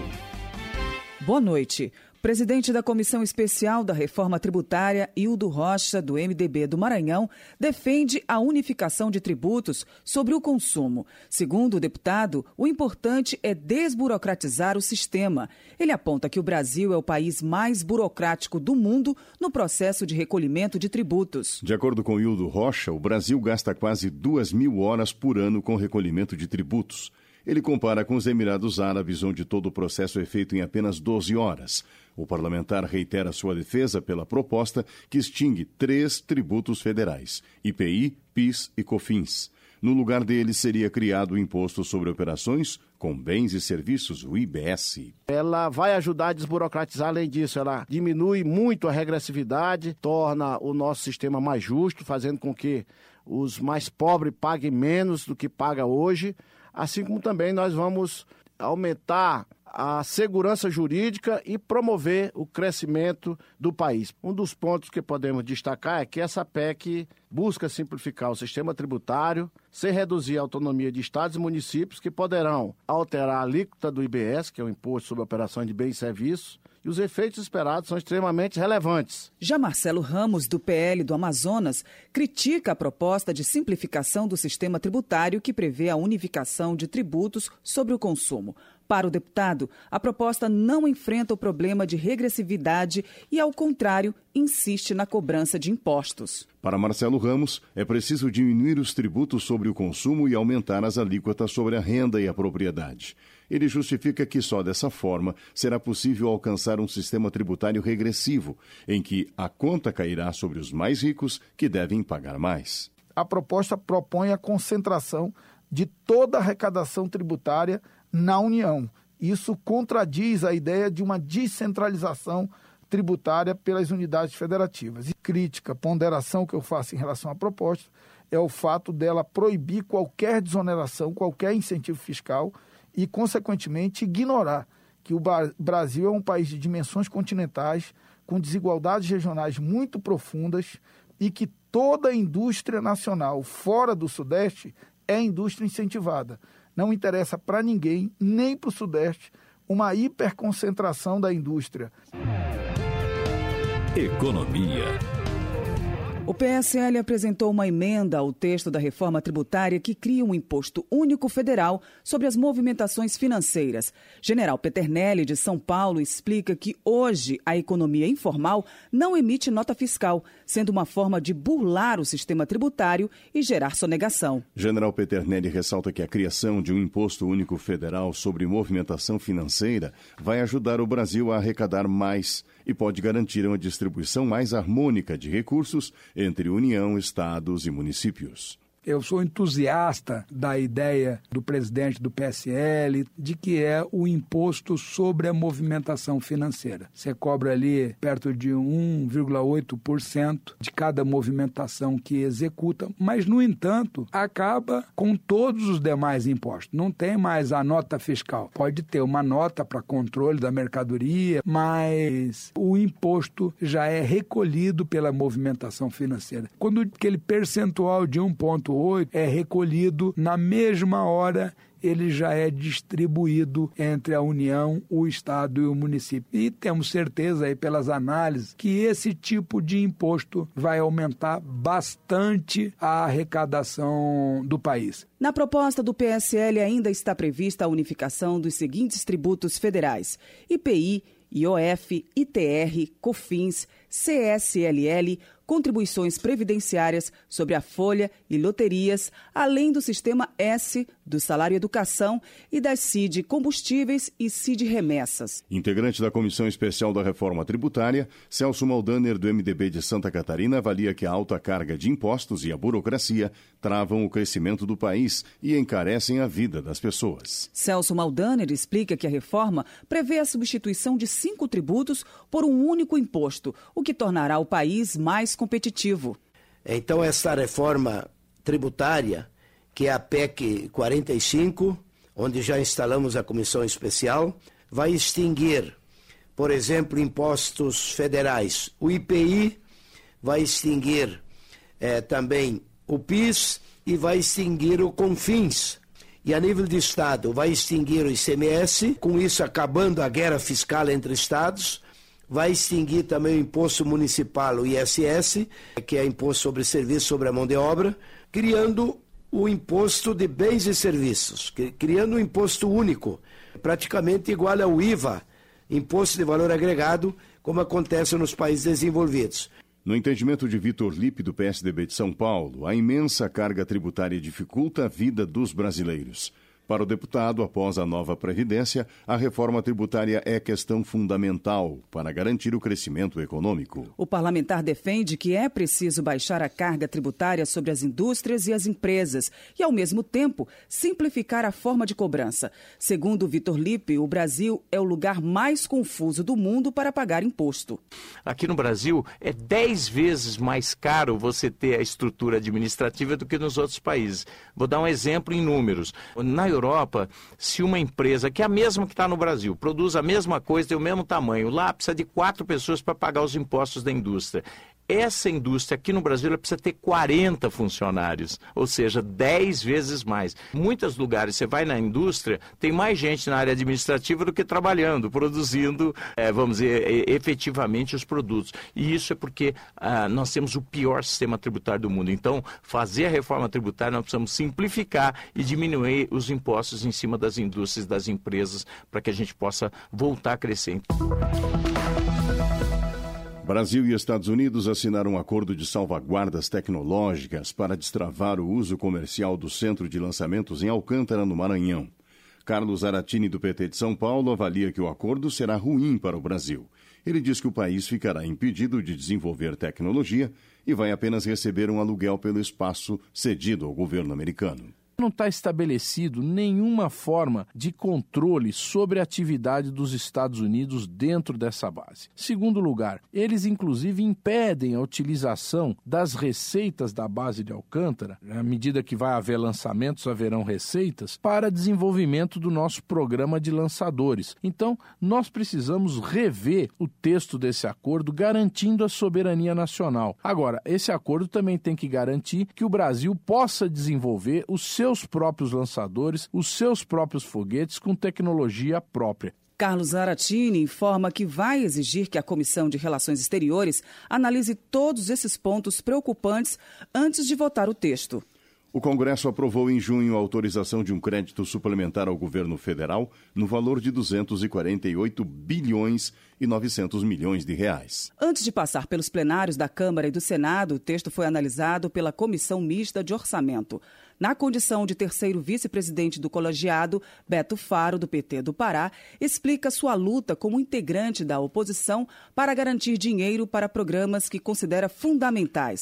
Boa noite. Presidente da Comissão Especial da Reforma Tributária, Hildo Rocha, do MDB do Maranhão, defende a unificação de tributos sobre o consumo. Segundo o deputado, o importante é desburocratizar o sistema. Ele aponta que o Brasil é o país mais burocrático do mundo no processo de recolhimento de tributos. De acordo com Hildo Rocha, o Brasil gasta quase 2.000 horas por ano com recolhimento de tributos. Ele compara com os Emirados Árabes, onde todo o processo é feito em apenas 12 horas. O parlamentar reitera sua defesa pela proposta que extingue 3 tributos federais: IPI, PIS e COFINS. No lugar deles, seria criado o Imposto sobre Operações com Bens e Serviços, o IBS. Ela vai ajudar a desburocratizar, além disso, ela diminui muito a regressividade, torna o nosso sistema mais justo, fazendo com que os mais pobres paguem menos do que paga hoje, assim como também nós vamos aumentar a segurança jurídica e promover o crescimento do país. Um dos pontos que podemos destacar é que essa PEC busca simplificar o sistema tributário, sem reduzir a autonomia de estados e municípios, que poderão alterar a alíquota do IBS, que é o Imposto sobre Operações de Bens e Serviços, e os efeitos esperados são extremamente relevantes. Já Marcelo Ramos, do PL do Amazonas, critica a proposta de simplificação do sistema tributário que prevê a unificação de tributos sobre o consumo. Para o deputado, a proposta não enfrenta o problema de regressividade e, ao contrário, insiste na cobrança de impostos. Para Marcelo Ramos, é preciso diminuir os tributos sobre o consumo e aumentar as alíquotas sobre a renda e a propriedade. Ele justifica que só dessa forma será possível alcançar um sistema tributário regressivo, em que a conta cairá sobre os mais ricos, que devem pagar mais. A proposta propõe a concentração de toda a arrecadação tributária na União. Isso contradiz a ideia de uma descentralização tributária pelas unidades federativas. E crítica, ponderação que eu faço em relação à proposta é o fato dela proibir qualquer desoneração, qualquer incentivo fiscal e, consequentemente, ignorar que o Brasil é um país de dimensões continentais, com desigualdades regionais muito profundas e que toda a indústria nacional fora do Sudeste é indústria incentivada. Não interessa para ninguém, nem para o Sudeste, uma hiperconcentração da indústria. Economia. O PSL apresentou uma emenda ao texto da reforma tributária que cria um imposto único federal sobre as movimentações financeiras. General Peternelli, de São Paulo, explica que hoje a economia informal não emite nota fiscal, sendo uma forma de burlar o sistema tributário e gerar sonegação. General Peternelli ressalta que a criação de um imposto único federal sobre movimentação financeira vai ajudar o Brasil a arrecadar mais e pode garantir uma distribuição mais harmônica de recursos entre União, estados e municípios. Eu sou entusiasta da ideia do presidente do PSL de que é o imposto sobre a movimentação financeira. Você cobra ali perto de 1,8% de cada movimentação que executa, mas, no entanto, acaba com todos os demais impostos. Não tem mais a nota fiscal. Pode ter uma nota para controle da mercadoria, mas o imposto já é recolhido pela movimentação financeira. Quando aquele percentual de 1,8% é recolhido, na mesma hora ele já é distribuído entre a União, o Estado e o município. E temos certeza aí pelas análises que esse tipo de imposto vai aumentar bastante a arrecadação do país. Na proposta do PSL ainda está prevista a unificação dos seguintes tributos federais: IPI, IOF, ITR, COFINS, CSLL, contribuições previdenciárias sobre a folha e loterias, além do Sistema S, do Salário Educação e das CID Combustíveis e CID Remessas. Integrante da Comissão Especial da Reforma Tributária, Celso Maldaner, do MDB de Santa Catarina, avalia que a alta carga de impostos e a burocracia travam o crescimento do país e encarecem a vida das pessoas. Celso Maldaner explica que a reforma prevê a substituição de 5 tributos por um único imposto, o que tornará o país mais competitivo. Então, essa reforma tributária, que é a PEC 45, onde já instalamos a comissão especial, vai extinguir, por exemplo, impostos federais. O IPI vai extinguir também o PIS e vai extinguir o CONFINS. E a nível de Estado vai extinguir o ICMS, com isso acabando a guerra fiscal entre Estados. Vai extinguir também o imposto municipal, o ISS, que é imposto sobre serviço sobre a mão de obra, criando o imposto de bens e serviços, criando um imposto único, praticamente igual ao IVA, imposto de valor agregado, como acontece nos países desenvolvidos. No entendimento de Vitor Lippe, do PSDB de São Paulo, a imensa carga tributária dificulta a vida dos brasileiros. Para o deputado, após a nova Previdência, a reforma tributária é questão fundamental para garantir o crescimento econômico. O parlamentar defende que é preciso baixar a carga tributária sobre as indústrias e as empresas e, ao mesmo tempo, simplificar a forma de cobrança. Segundo Vitor Lippe, o Brasil é o lugar mais confuso do mundo para pagar imposto. Aqui no Brasil, é 10 vezes mais caro você ter a estrutura administrativa do que nos outros países. Vou dar um exemplo em números. Na Europa, se uma empresa, que é a mesma que está no Brasil, produz a mesma coisa, tem o mesmo tamanho, lá precisa de 4 pessoas para pagar os impostos da indústria. Essa indústria aqui no Brasil ela precisa ter 40 funcionários, ou seja, 10 vezes mais. Em muitos lugares, você vai na indústria, tem mais gente na área administrativa do que trabalhando, produzindo, vamos dizer, efetivamente os produtos. E isso é porque nós temos o pior sistema tributário do mundo. Então, fazer a reforma tributária, nós precisamos simplificar e diminuir os impostos em cima das indústrias, das empresas, para que a gente possa voltar a crescer. Brasil e Estados Unidos assinaram um acordo de salvaguardas tecnológicas para destravar o uso comercial do centro de lançamentos em Alcântara, no Maranhão. Carlos Aratini, do PT de São Paulo, avalia que o acordo será ruim para o Brasil. Ele diz que o país ficará impedido de desenvolver tecnologia e vai apenas receber um aluguel pelo espaço cedido ao governo americano. Não está estabelecido nenhuma forma de controle sobre a atividade dos Estados Unidos dentro dessa base. Segundo lugar, eles inclusive impedem a utilização das receitas da base de Alcântara, à medida que vai haver lançamentos, haverão receitas, para desenvolvimento do nosso programa de lançadores. Então, nós precisamos rever o texto desse acordo, garantindo a soberania nacional. Agora, esse acordo também tem que garantir que o Brasil possa desenvolver os seus próprios lançadores, os seus próprios foguetes com tecnologia própria. Carlos Aratini informa que vai exigir que a Comissão de Relações Exteriores analise todos esses pontos preocupantes antes de votar o texto. O Congresso aprovou em junho a autorização de um crédito suplementar ao governo federal no valor de 248 bilhões e 900 milhões de reais. Antes de passar pelos plenários da Câmara e do Senado, o texto foi analisado pela Comissão Mista de Orçamento. Na condição de terceiro vice-presidente do colegiado, Beto Faro, do PT do Pará, explica sua luta como integrante da oposição para garantir dinheiro para programas que considera fundamentais.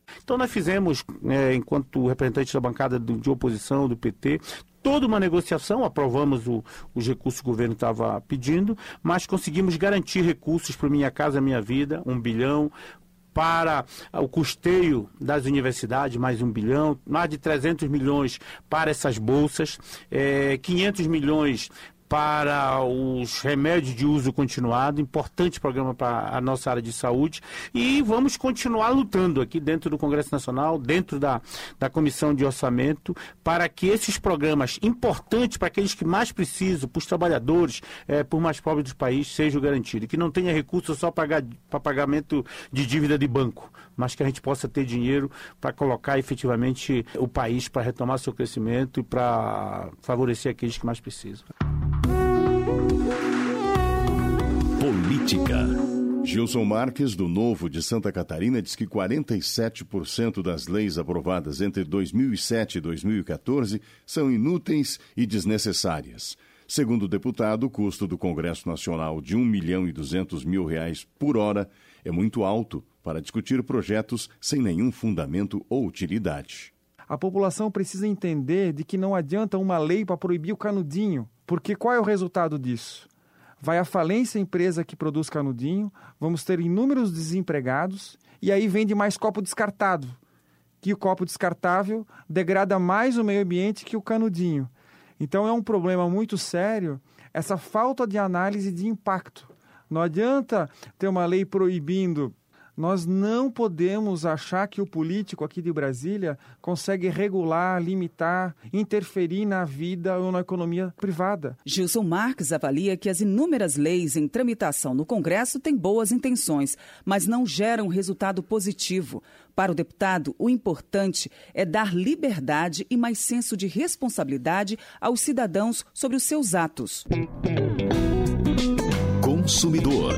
Então nós fizemos, enquanto representante da bancada de oposição do PT, toda uma negociação, aprovamos os recursos que o governo estava pedindo, mas conseguimos garantir recursos para Minha Casa Minha Vida, 1 bilhão, para o custeio das universidades, mais 1 bilhão, mais de 300 milhões para essas bolsas, 500 milhões para os remédios de uso continuado, importante programa para a nossa área de saúde, e vamos continuar lutando aqui dentro do Congresso Nacional, dentro da Comissão de Orçamento, para que esses programas importantes para aqueles que mais precisam, para os trabalhadores, por mais pobres do país, sejam garantidos, que não tenha recurso só para pagamento de dívida de banco, mas que a gente possa ter dinheiro para colocar efetivamente o país para retomar seu crescimento e para favorecer aqueles que mais precisam. Política. Gilson Marques, do Novo de Santa Catarina, diz que 47% das leis aprovadas entre 2007 e 2014 são inúteis e desnecessárias. Segundo o deputado, o custo do Congresso Nacional de R$ 1.200.000 por hora é muito alto para discutir projetos sem nenhum fundamento ou utilidade. A população precisa entender de que não adianta uma lei para proibir o canudinho, porque qual é o resultado disso? Vai à falência a empresa que produz canudinho, vamos ter inúmeros desempregados e aí vende mais copo descartado, que o copo descartável degrada mais o meio ambiente que o canudinho. Então é um problema muito sério essa falta de análise de impacto. Não adianta ter uma lei proibindo. Nós não podemos achar que o político aqui de Brasília consegue regular, limitar, interferir na vida ou na economia privada. Gilson Marques avalia que as inúmeras leis em tramitação no Congresso têm boas intenções, mas não geram resultado positivo. Para o deputado, o importante é dar liberdade e mais senso de responsabilidade aos cidadãos sobre os seus atos. Consumidor.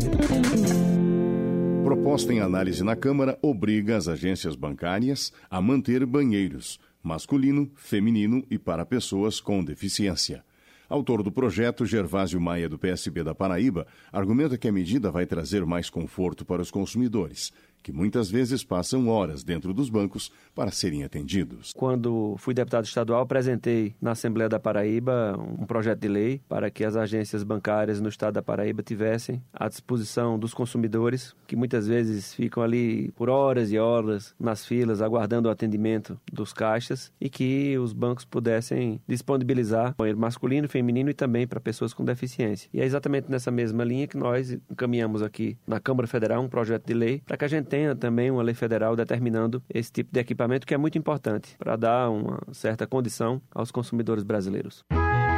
Proposta em análise na Câmara obriga as agências bancárias a manter banheiros masculino, feminino e para pessoas com deficiência. Autor do projeto, Gervásio Maia, do PSB da Paraíba, argumenta que a medida vai trazer mais conforto para os consumidores, que muitas vezes passam horas dentro dos bancos para serem atendidos. Quando fui deputado estadual, apresentei na Assembleia da Paraíba um projeto de lei para que as agências bancárias no estado da Paraíba tivessem à disposição dos consumidores, que muitas vezes ficam ali por horas e horas nas filas, aguardando o atendimento dos caixas, e que os bancos pudessem disponibilizar banheiro masculino, feminino e também para pessoas com deficiência. E é exatamente nessa mesma linha que nós encaminhamos aqui na Câmara Federal um projeto de lei para que a gente tenha também uma lei federal determinando esse tipo de equipamento, que é muito importante para dar uma certa condição aos consumidores brasileiros.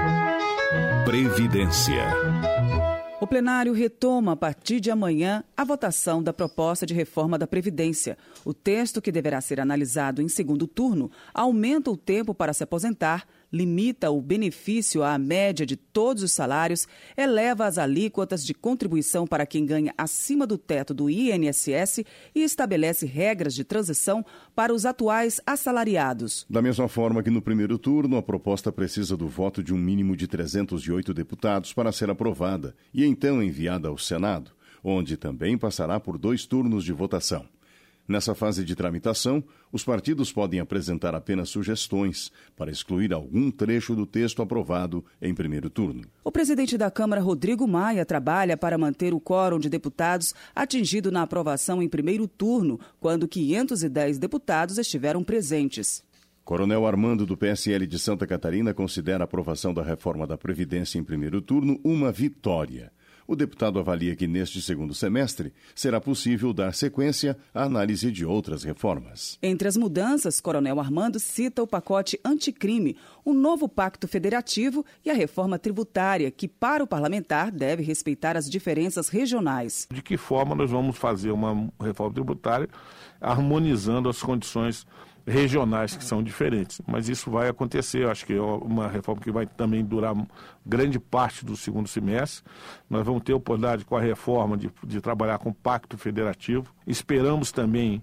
Previdência. O plenário retoma a partir de amanhã a votação da proposta de reforma da Previdência. O texto, que deverá ser analisado em segundo turno, aumenta o tempo para se aposentar, limita o benefício à média de todos os salários, eleva as alíquotas de contribuição para quem ganha acima do teto do INSS e estabelece regras de transição para os atuais assalariados. Da mesma forma que no primeiro turno, a proposta precisa do voto de um mínimo de 308 deputados para ser aprovada e então enviada ao Senado, onde também passará por 2 turnos de votação. Nessa fase de tramitação, os partidos podem apresentar apenas sugestões para excluir algum trecho do texto aprovado em primeiro turno. O presidente da Câmara, Rodrigo Maia, trabalha para manter o quórum de deputados atingido na aprovação em primeiro turno, quando 510 deputados estiveram presentes. Coronel Armando, do PSL de Santa Catarina, considera a aprovação da reforma da Previdência em primeiro turno uma vitória. O deputado avalia que neste segundo semestre será possível dar sequência à análise de outras reformas. Entre as mudanças, Coronel Armando cita o pacote anticrime, o novo pacto federativo e a reforma tributária, que para o parlamentar deve respeitar as diferenças regionais. De que forma nós vamos fazer uma reforma tributária harmonizando as condições regionais que são diferentes, mas isso vai acontecer. Eu acho que é uma reforma que vai também durar grande parte do segundo semestre. Nós vamos ter a oportunidade com a reforma de trabalhar com o Pacto Federativo. Esperamos também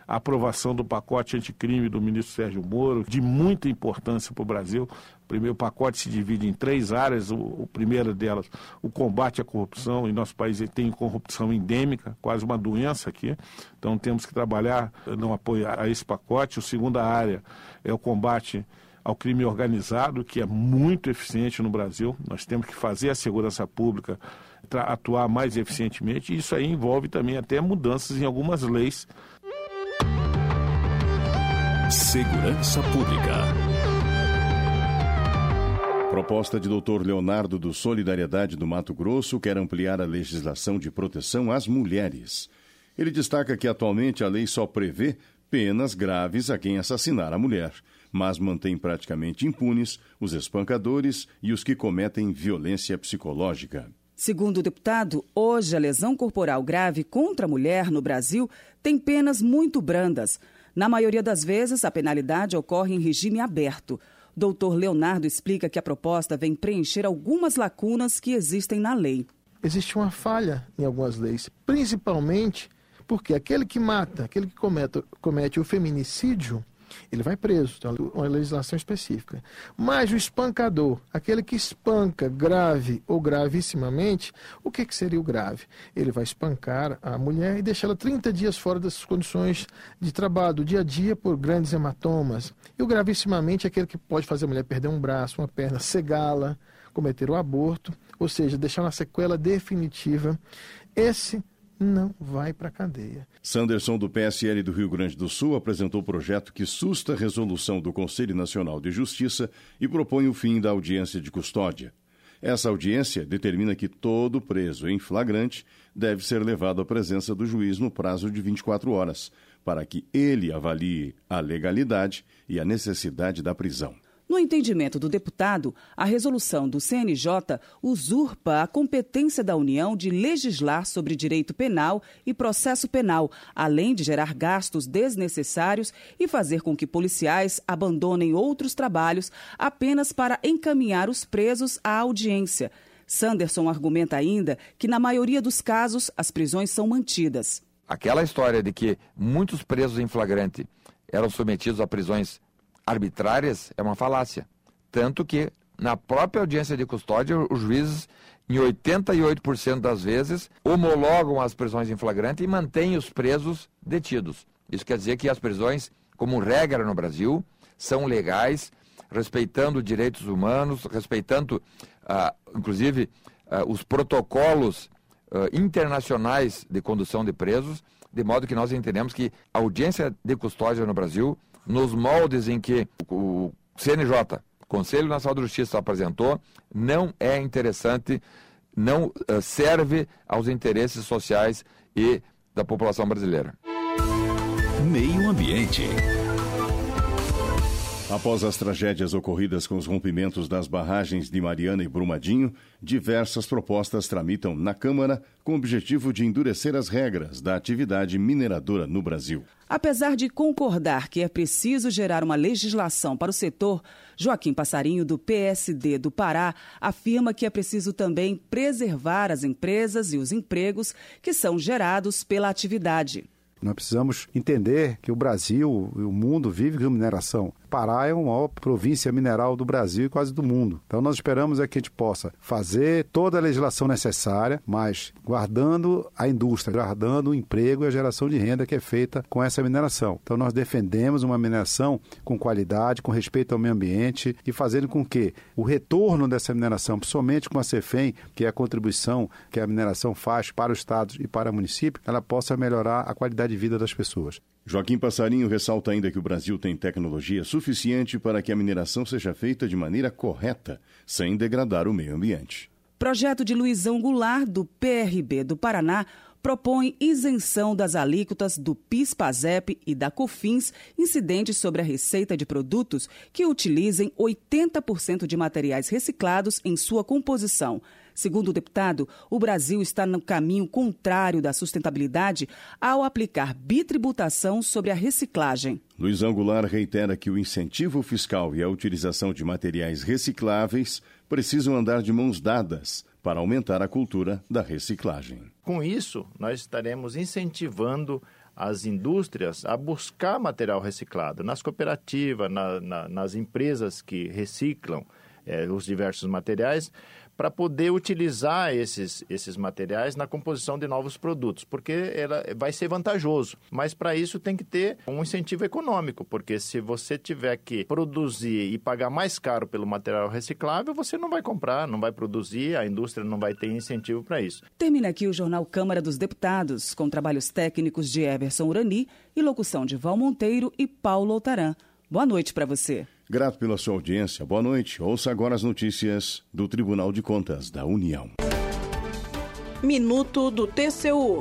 a aprovação do pacote anticrime do ministro Sérgio Moro, de muita importância para o Brasil. O primeiro pacote se divide em 3 áreas. O primeiro delas, o combate à corrupção. Em nosso país tem corrupção endêmica, quase uma doença aqui. Então temos que trabalhar no apoio a esse pacote. A segunda área é o combate ao crime organizado, que é muito eficiente no Brasil. Nós temos que fazer a segurança pública atuar mais eficientemente, e isso aí envolve também até mudanças em algumas leis. Segurança Pública. Proposta de Dr. Leonardo do Solidariedade do Mato Grosso quer ampliar a legislação de proteção às mulheres. Ele destaca que atualmente a lei só prevê penas graves a quem assassinar a mulher, mas mantém praticamente impunes os espancadores e os que cometem violência psicológica. Segundo o deputado, hoje a lesão corporal grave contra a mulher no Brasil tem penas muito brandas. Na maioria das vezes, a penalidade ocorre em regime aberto. Dr. Leonardo explica que a proposta vem preencher algumas lacunas que existem na lei. Existe uma falha em algumas leis, principalmente porque aquele que mata, aquele que comete o feminicídio, ele vai preso, então uma legislação específica. Mas o espancador, aquele que espanca grave ou gravissimamente, o que seria o grave? Ele vai espancar a mulher e deixá-la 30 dias fora das condições de trabalho, do dia a dia, por grandes hematomas. E o gravissimamente é aquele que pode fazer a mulher perder um braço, uma perna, cegá-la, cometer o aborto, ou seja, deixar uma sequela definitiva. Esse não vai para a cadeia. Sanderson, do PSL do Rio Grande do Sul, apresentou o projeto que susta a resolução do Conselho Nacional de Justiça e propõe o fim da audiência de custódia. Essa audiência determina que todo preso em flagrante deve ser levado à presença do juiz no prazo de 24 horas, para que ele avalie a legalidade e a necessidade da prisão. No entendimento do deputado, a resolução do CNJ usurpa a competência da União de legislar sobre direito penal e processo penal, além de gerar gastos desnecessários e fazer com que policiais abandonem outros trabalhos apenas para encaminhar os presos à audiência. Sanderson argumenta ainda que, na maioria dos casos, as prisões são mantidas. Aquela história de que muitos presos em flagrante eram submetidos a prisões arbitrárias é uma falácia. Tanto que, na própria audiência de custódia, os juízes, em 88% das vezes, homologam as prisões em flagrante e mantêm os presos detidos. Isso quer dizer que as prisões, como regra no Brasil, são legais, respeitando direitos humanos, respeitando, inclusive, os protocolos internacionais de condução de presos, de modo que nós entendemos que a audiência de custódia no Brasil, nos moldes em que o CNJ, Conselho Nacional de Justiça, apresentou, não é interessante, não serve aos interesses sociais e da população brasileira. Meio Ambiente. Após as tragédias ocorridas com os rompimentos das barragens de Mariana e Brumadinho, diversas propostas tramitam na Câmara com o objetivo de endurecer as regras da atividade mineradora no Brasil. Apesar de concordar que é preciso gerar uma legislação para o setor, Joaquim Passarinho, do PSD do Pará, afirma que é preciso também preservar as empresas e os empregos que são gerados pela atividade. Nós precisamos entender que o Brasil e o mundo vivem com mineração. Pará é a maior província mineral do Brasil e quase do mundo. Então nós esperamos que a gente possa fazer toda a legislação necessária, mas guardando a indústria, guardando o emprego e a geração de renda que é feita com essa mineração. Então nós defendemos uma mineração com qualidade, com respeito ao meio ambiente e fazendo com que o retorno dessa mineração, principalmente com a CEFEM, que é a contribuição que a mineração faz para o Estado e para o município, ela possa melhorar a qualidade de vida das pessoas. Joaquim Passarinho ressalta ainda que o Brasil tem tecnologia suficiente para que a mineração seja feita de maneira correta, sem degradar o meio ambiente. Projeto de Luizão Goulart, do PRB do Paraná, propõe isenção das alíquotas do PIS/PASEP e da COFINS incidentes sobre a receita de produtos que utilizem 80% de materiais reciclados em sua composição. Segundo o deputado, o Brasil está no caminho contrário da sustentabilidade ao aplicar bitributação sobre a reciclagem. Luizão Goulart reitera que o incentivo fiscal e a utilização de materiais recicláveis precisam andar de mãos dadas para aumentar a cultura da reciclagem. Com isso, nós estaremos incentivando as indústrias a buscar material reciclado nas cooperativas, nas empresas que reciclam os diversos materiais, para poder utilizar esses materiais na composição de novos produtos, porque ela vai ser vantajoso. Mas para isso tem que ter um incentivo econômico, porque se você tiver que produzir e pagar mais caro pelo material reciclável, você não vai comprar, não vai produzir, a indústria não vai ter incentivo para isso. Termina aqui o Jornal Câmara dos Deputados, com trabalhos técnicos de Everson Urani e locução de Val Monteiro e Paulo Altaran. Boa noite para você. Grato pela sua audiência. Boa noite. Ouça agora as notícias do Tribunal de Contas da União. Minuto do TCU.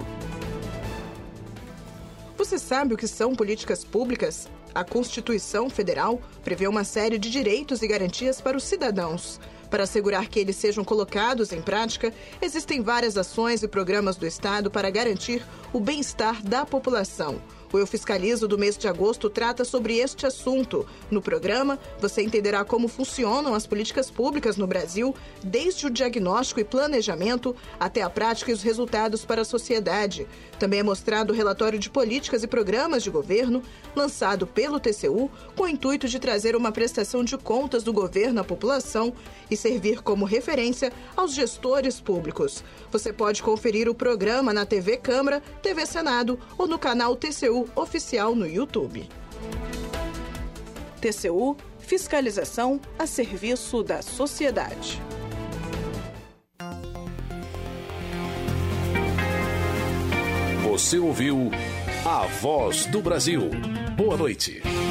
Você sabe o que são políticas públicas? A Constituição Federal prevê uma série de direitos e garantias para os cidadãos. Para assegurar que eles sejam colocados em prática, existem várias ações e programas do Estado para garantir o bem-estar da população. O Eu Fiscalizo do mês de agosto trata sobre este assunto. No programa, você entenderá como funcionam as políticas públicas no Brasil, desde o diagnóstico e planejamento até a prática e os resultados para a sociedade. Também é mostrado o relatório de políticas e programas de governo, lançado pelo TCU, com o intuito de trazer uma prestação de contas do governo à população e servir como referência aos gestores públicos. Você pode conferir o programa na TV Câmara, TV Senado ou no canal TCU Oficial no YouTube. TCU, fiscalização a serviço da sociedade. Você ouviu A Voz do Brasil. Boa noite.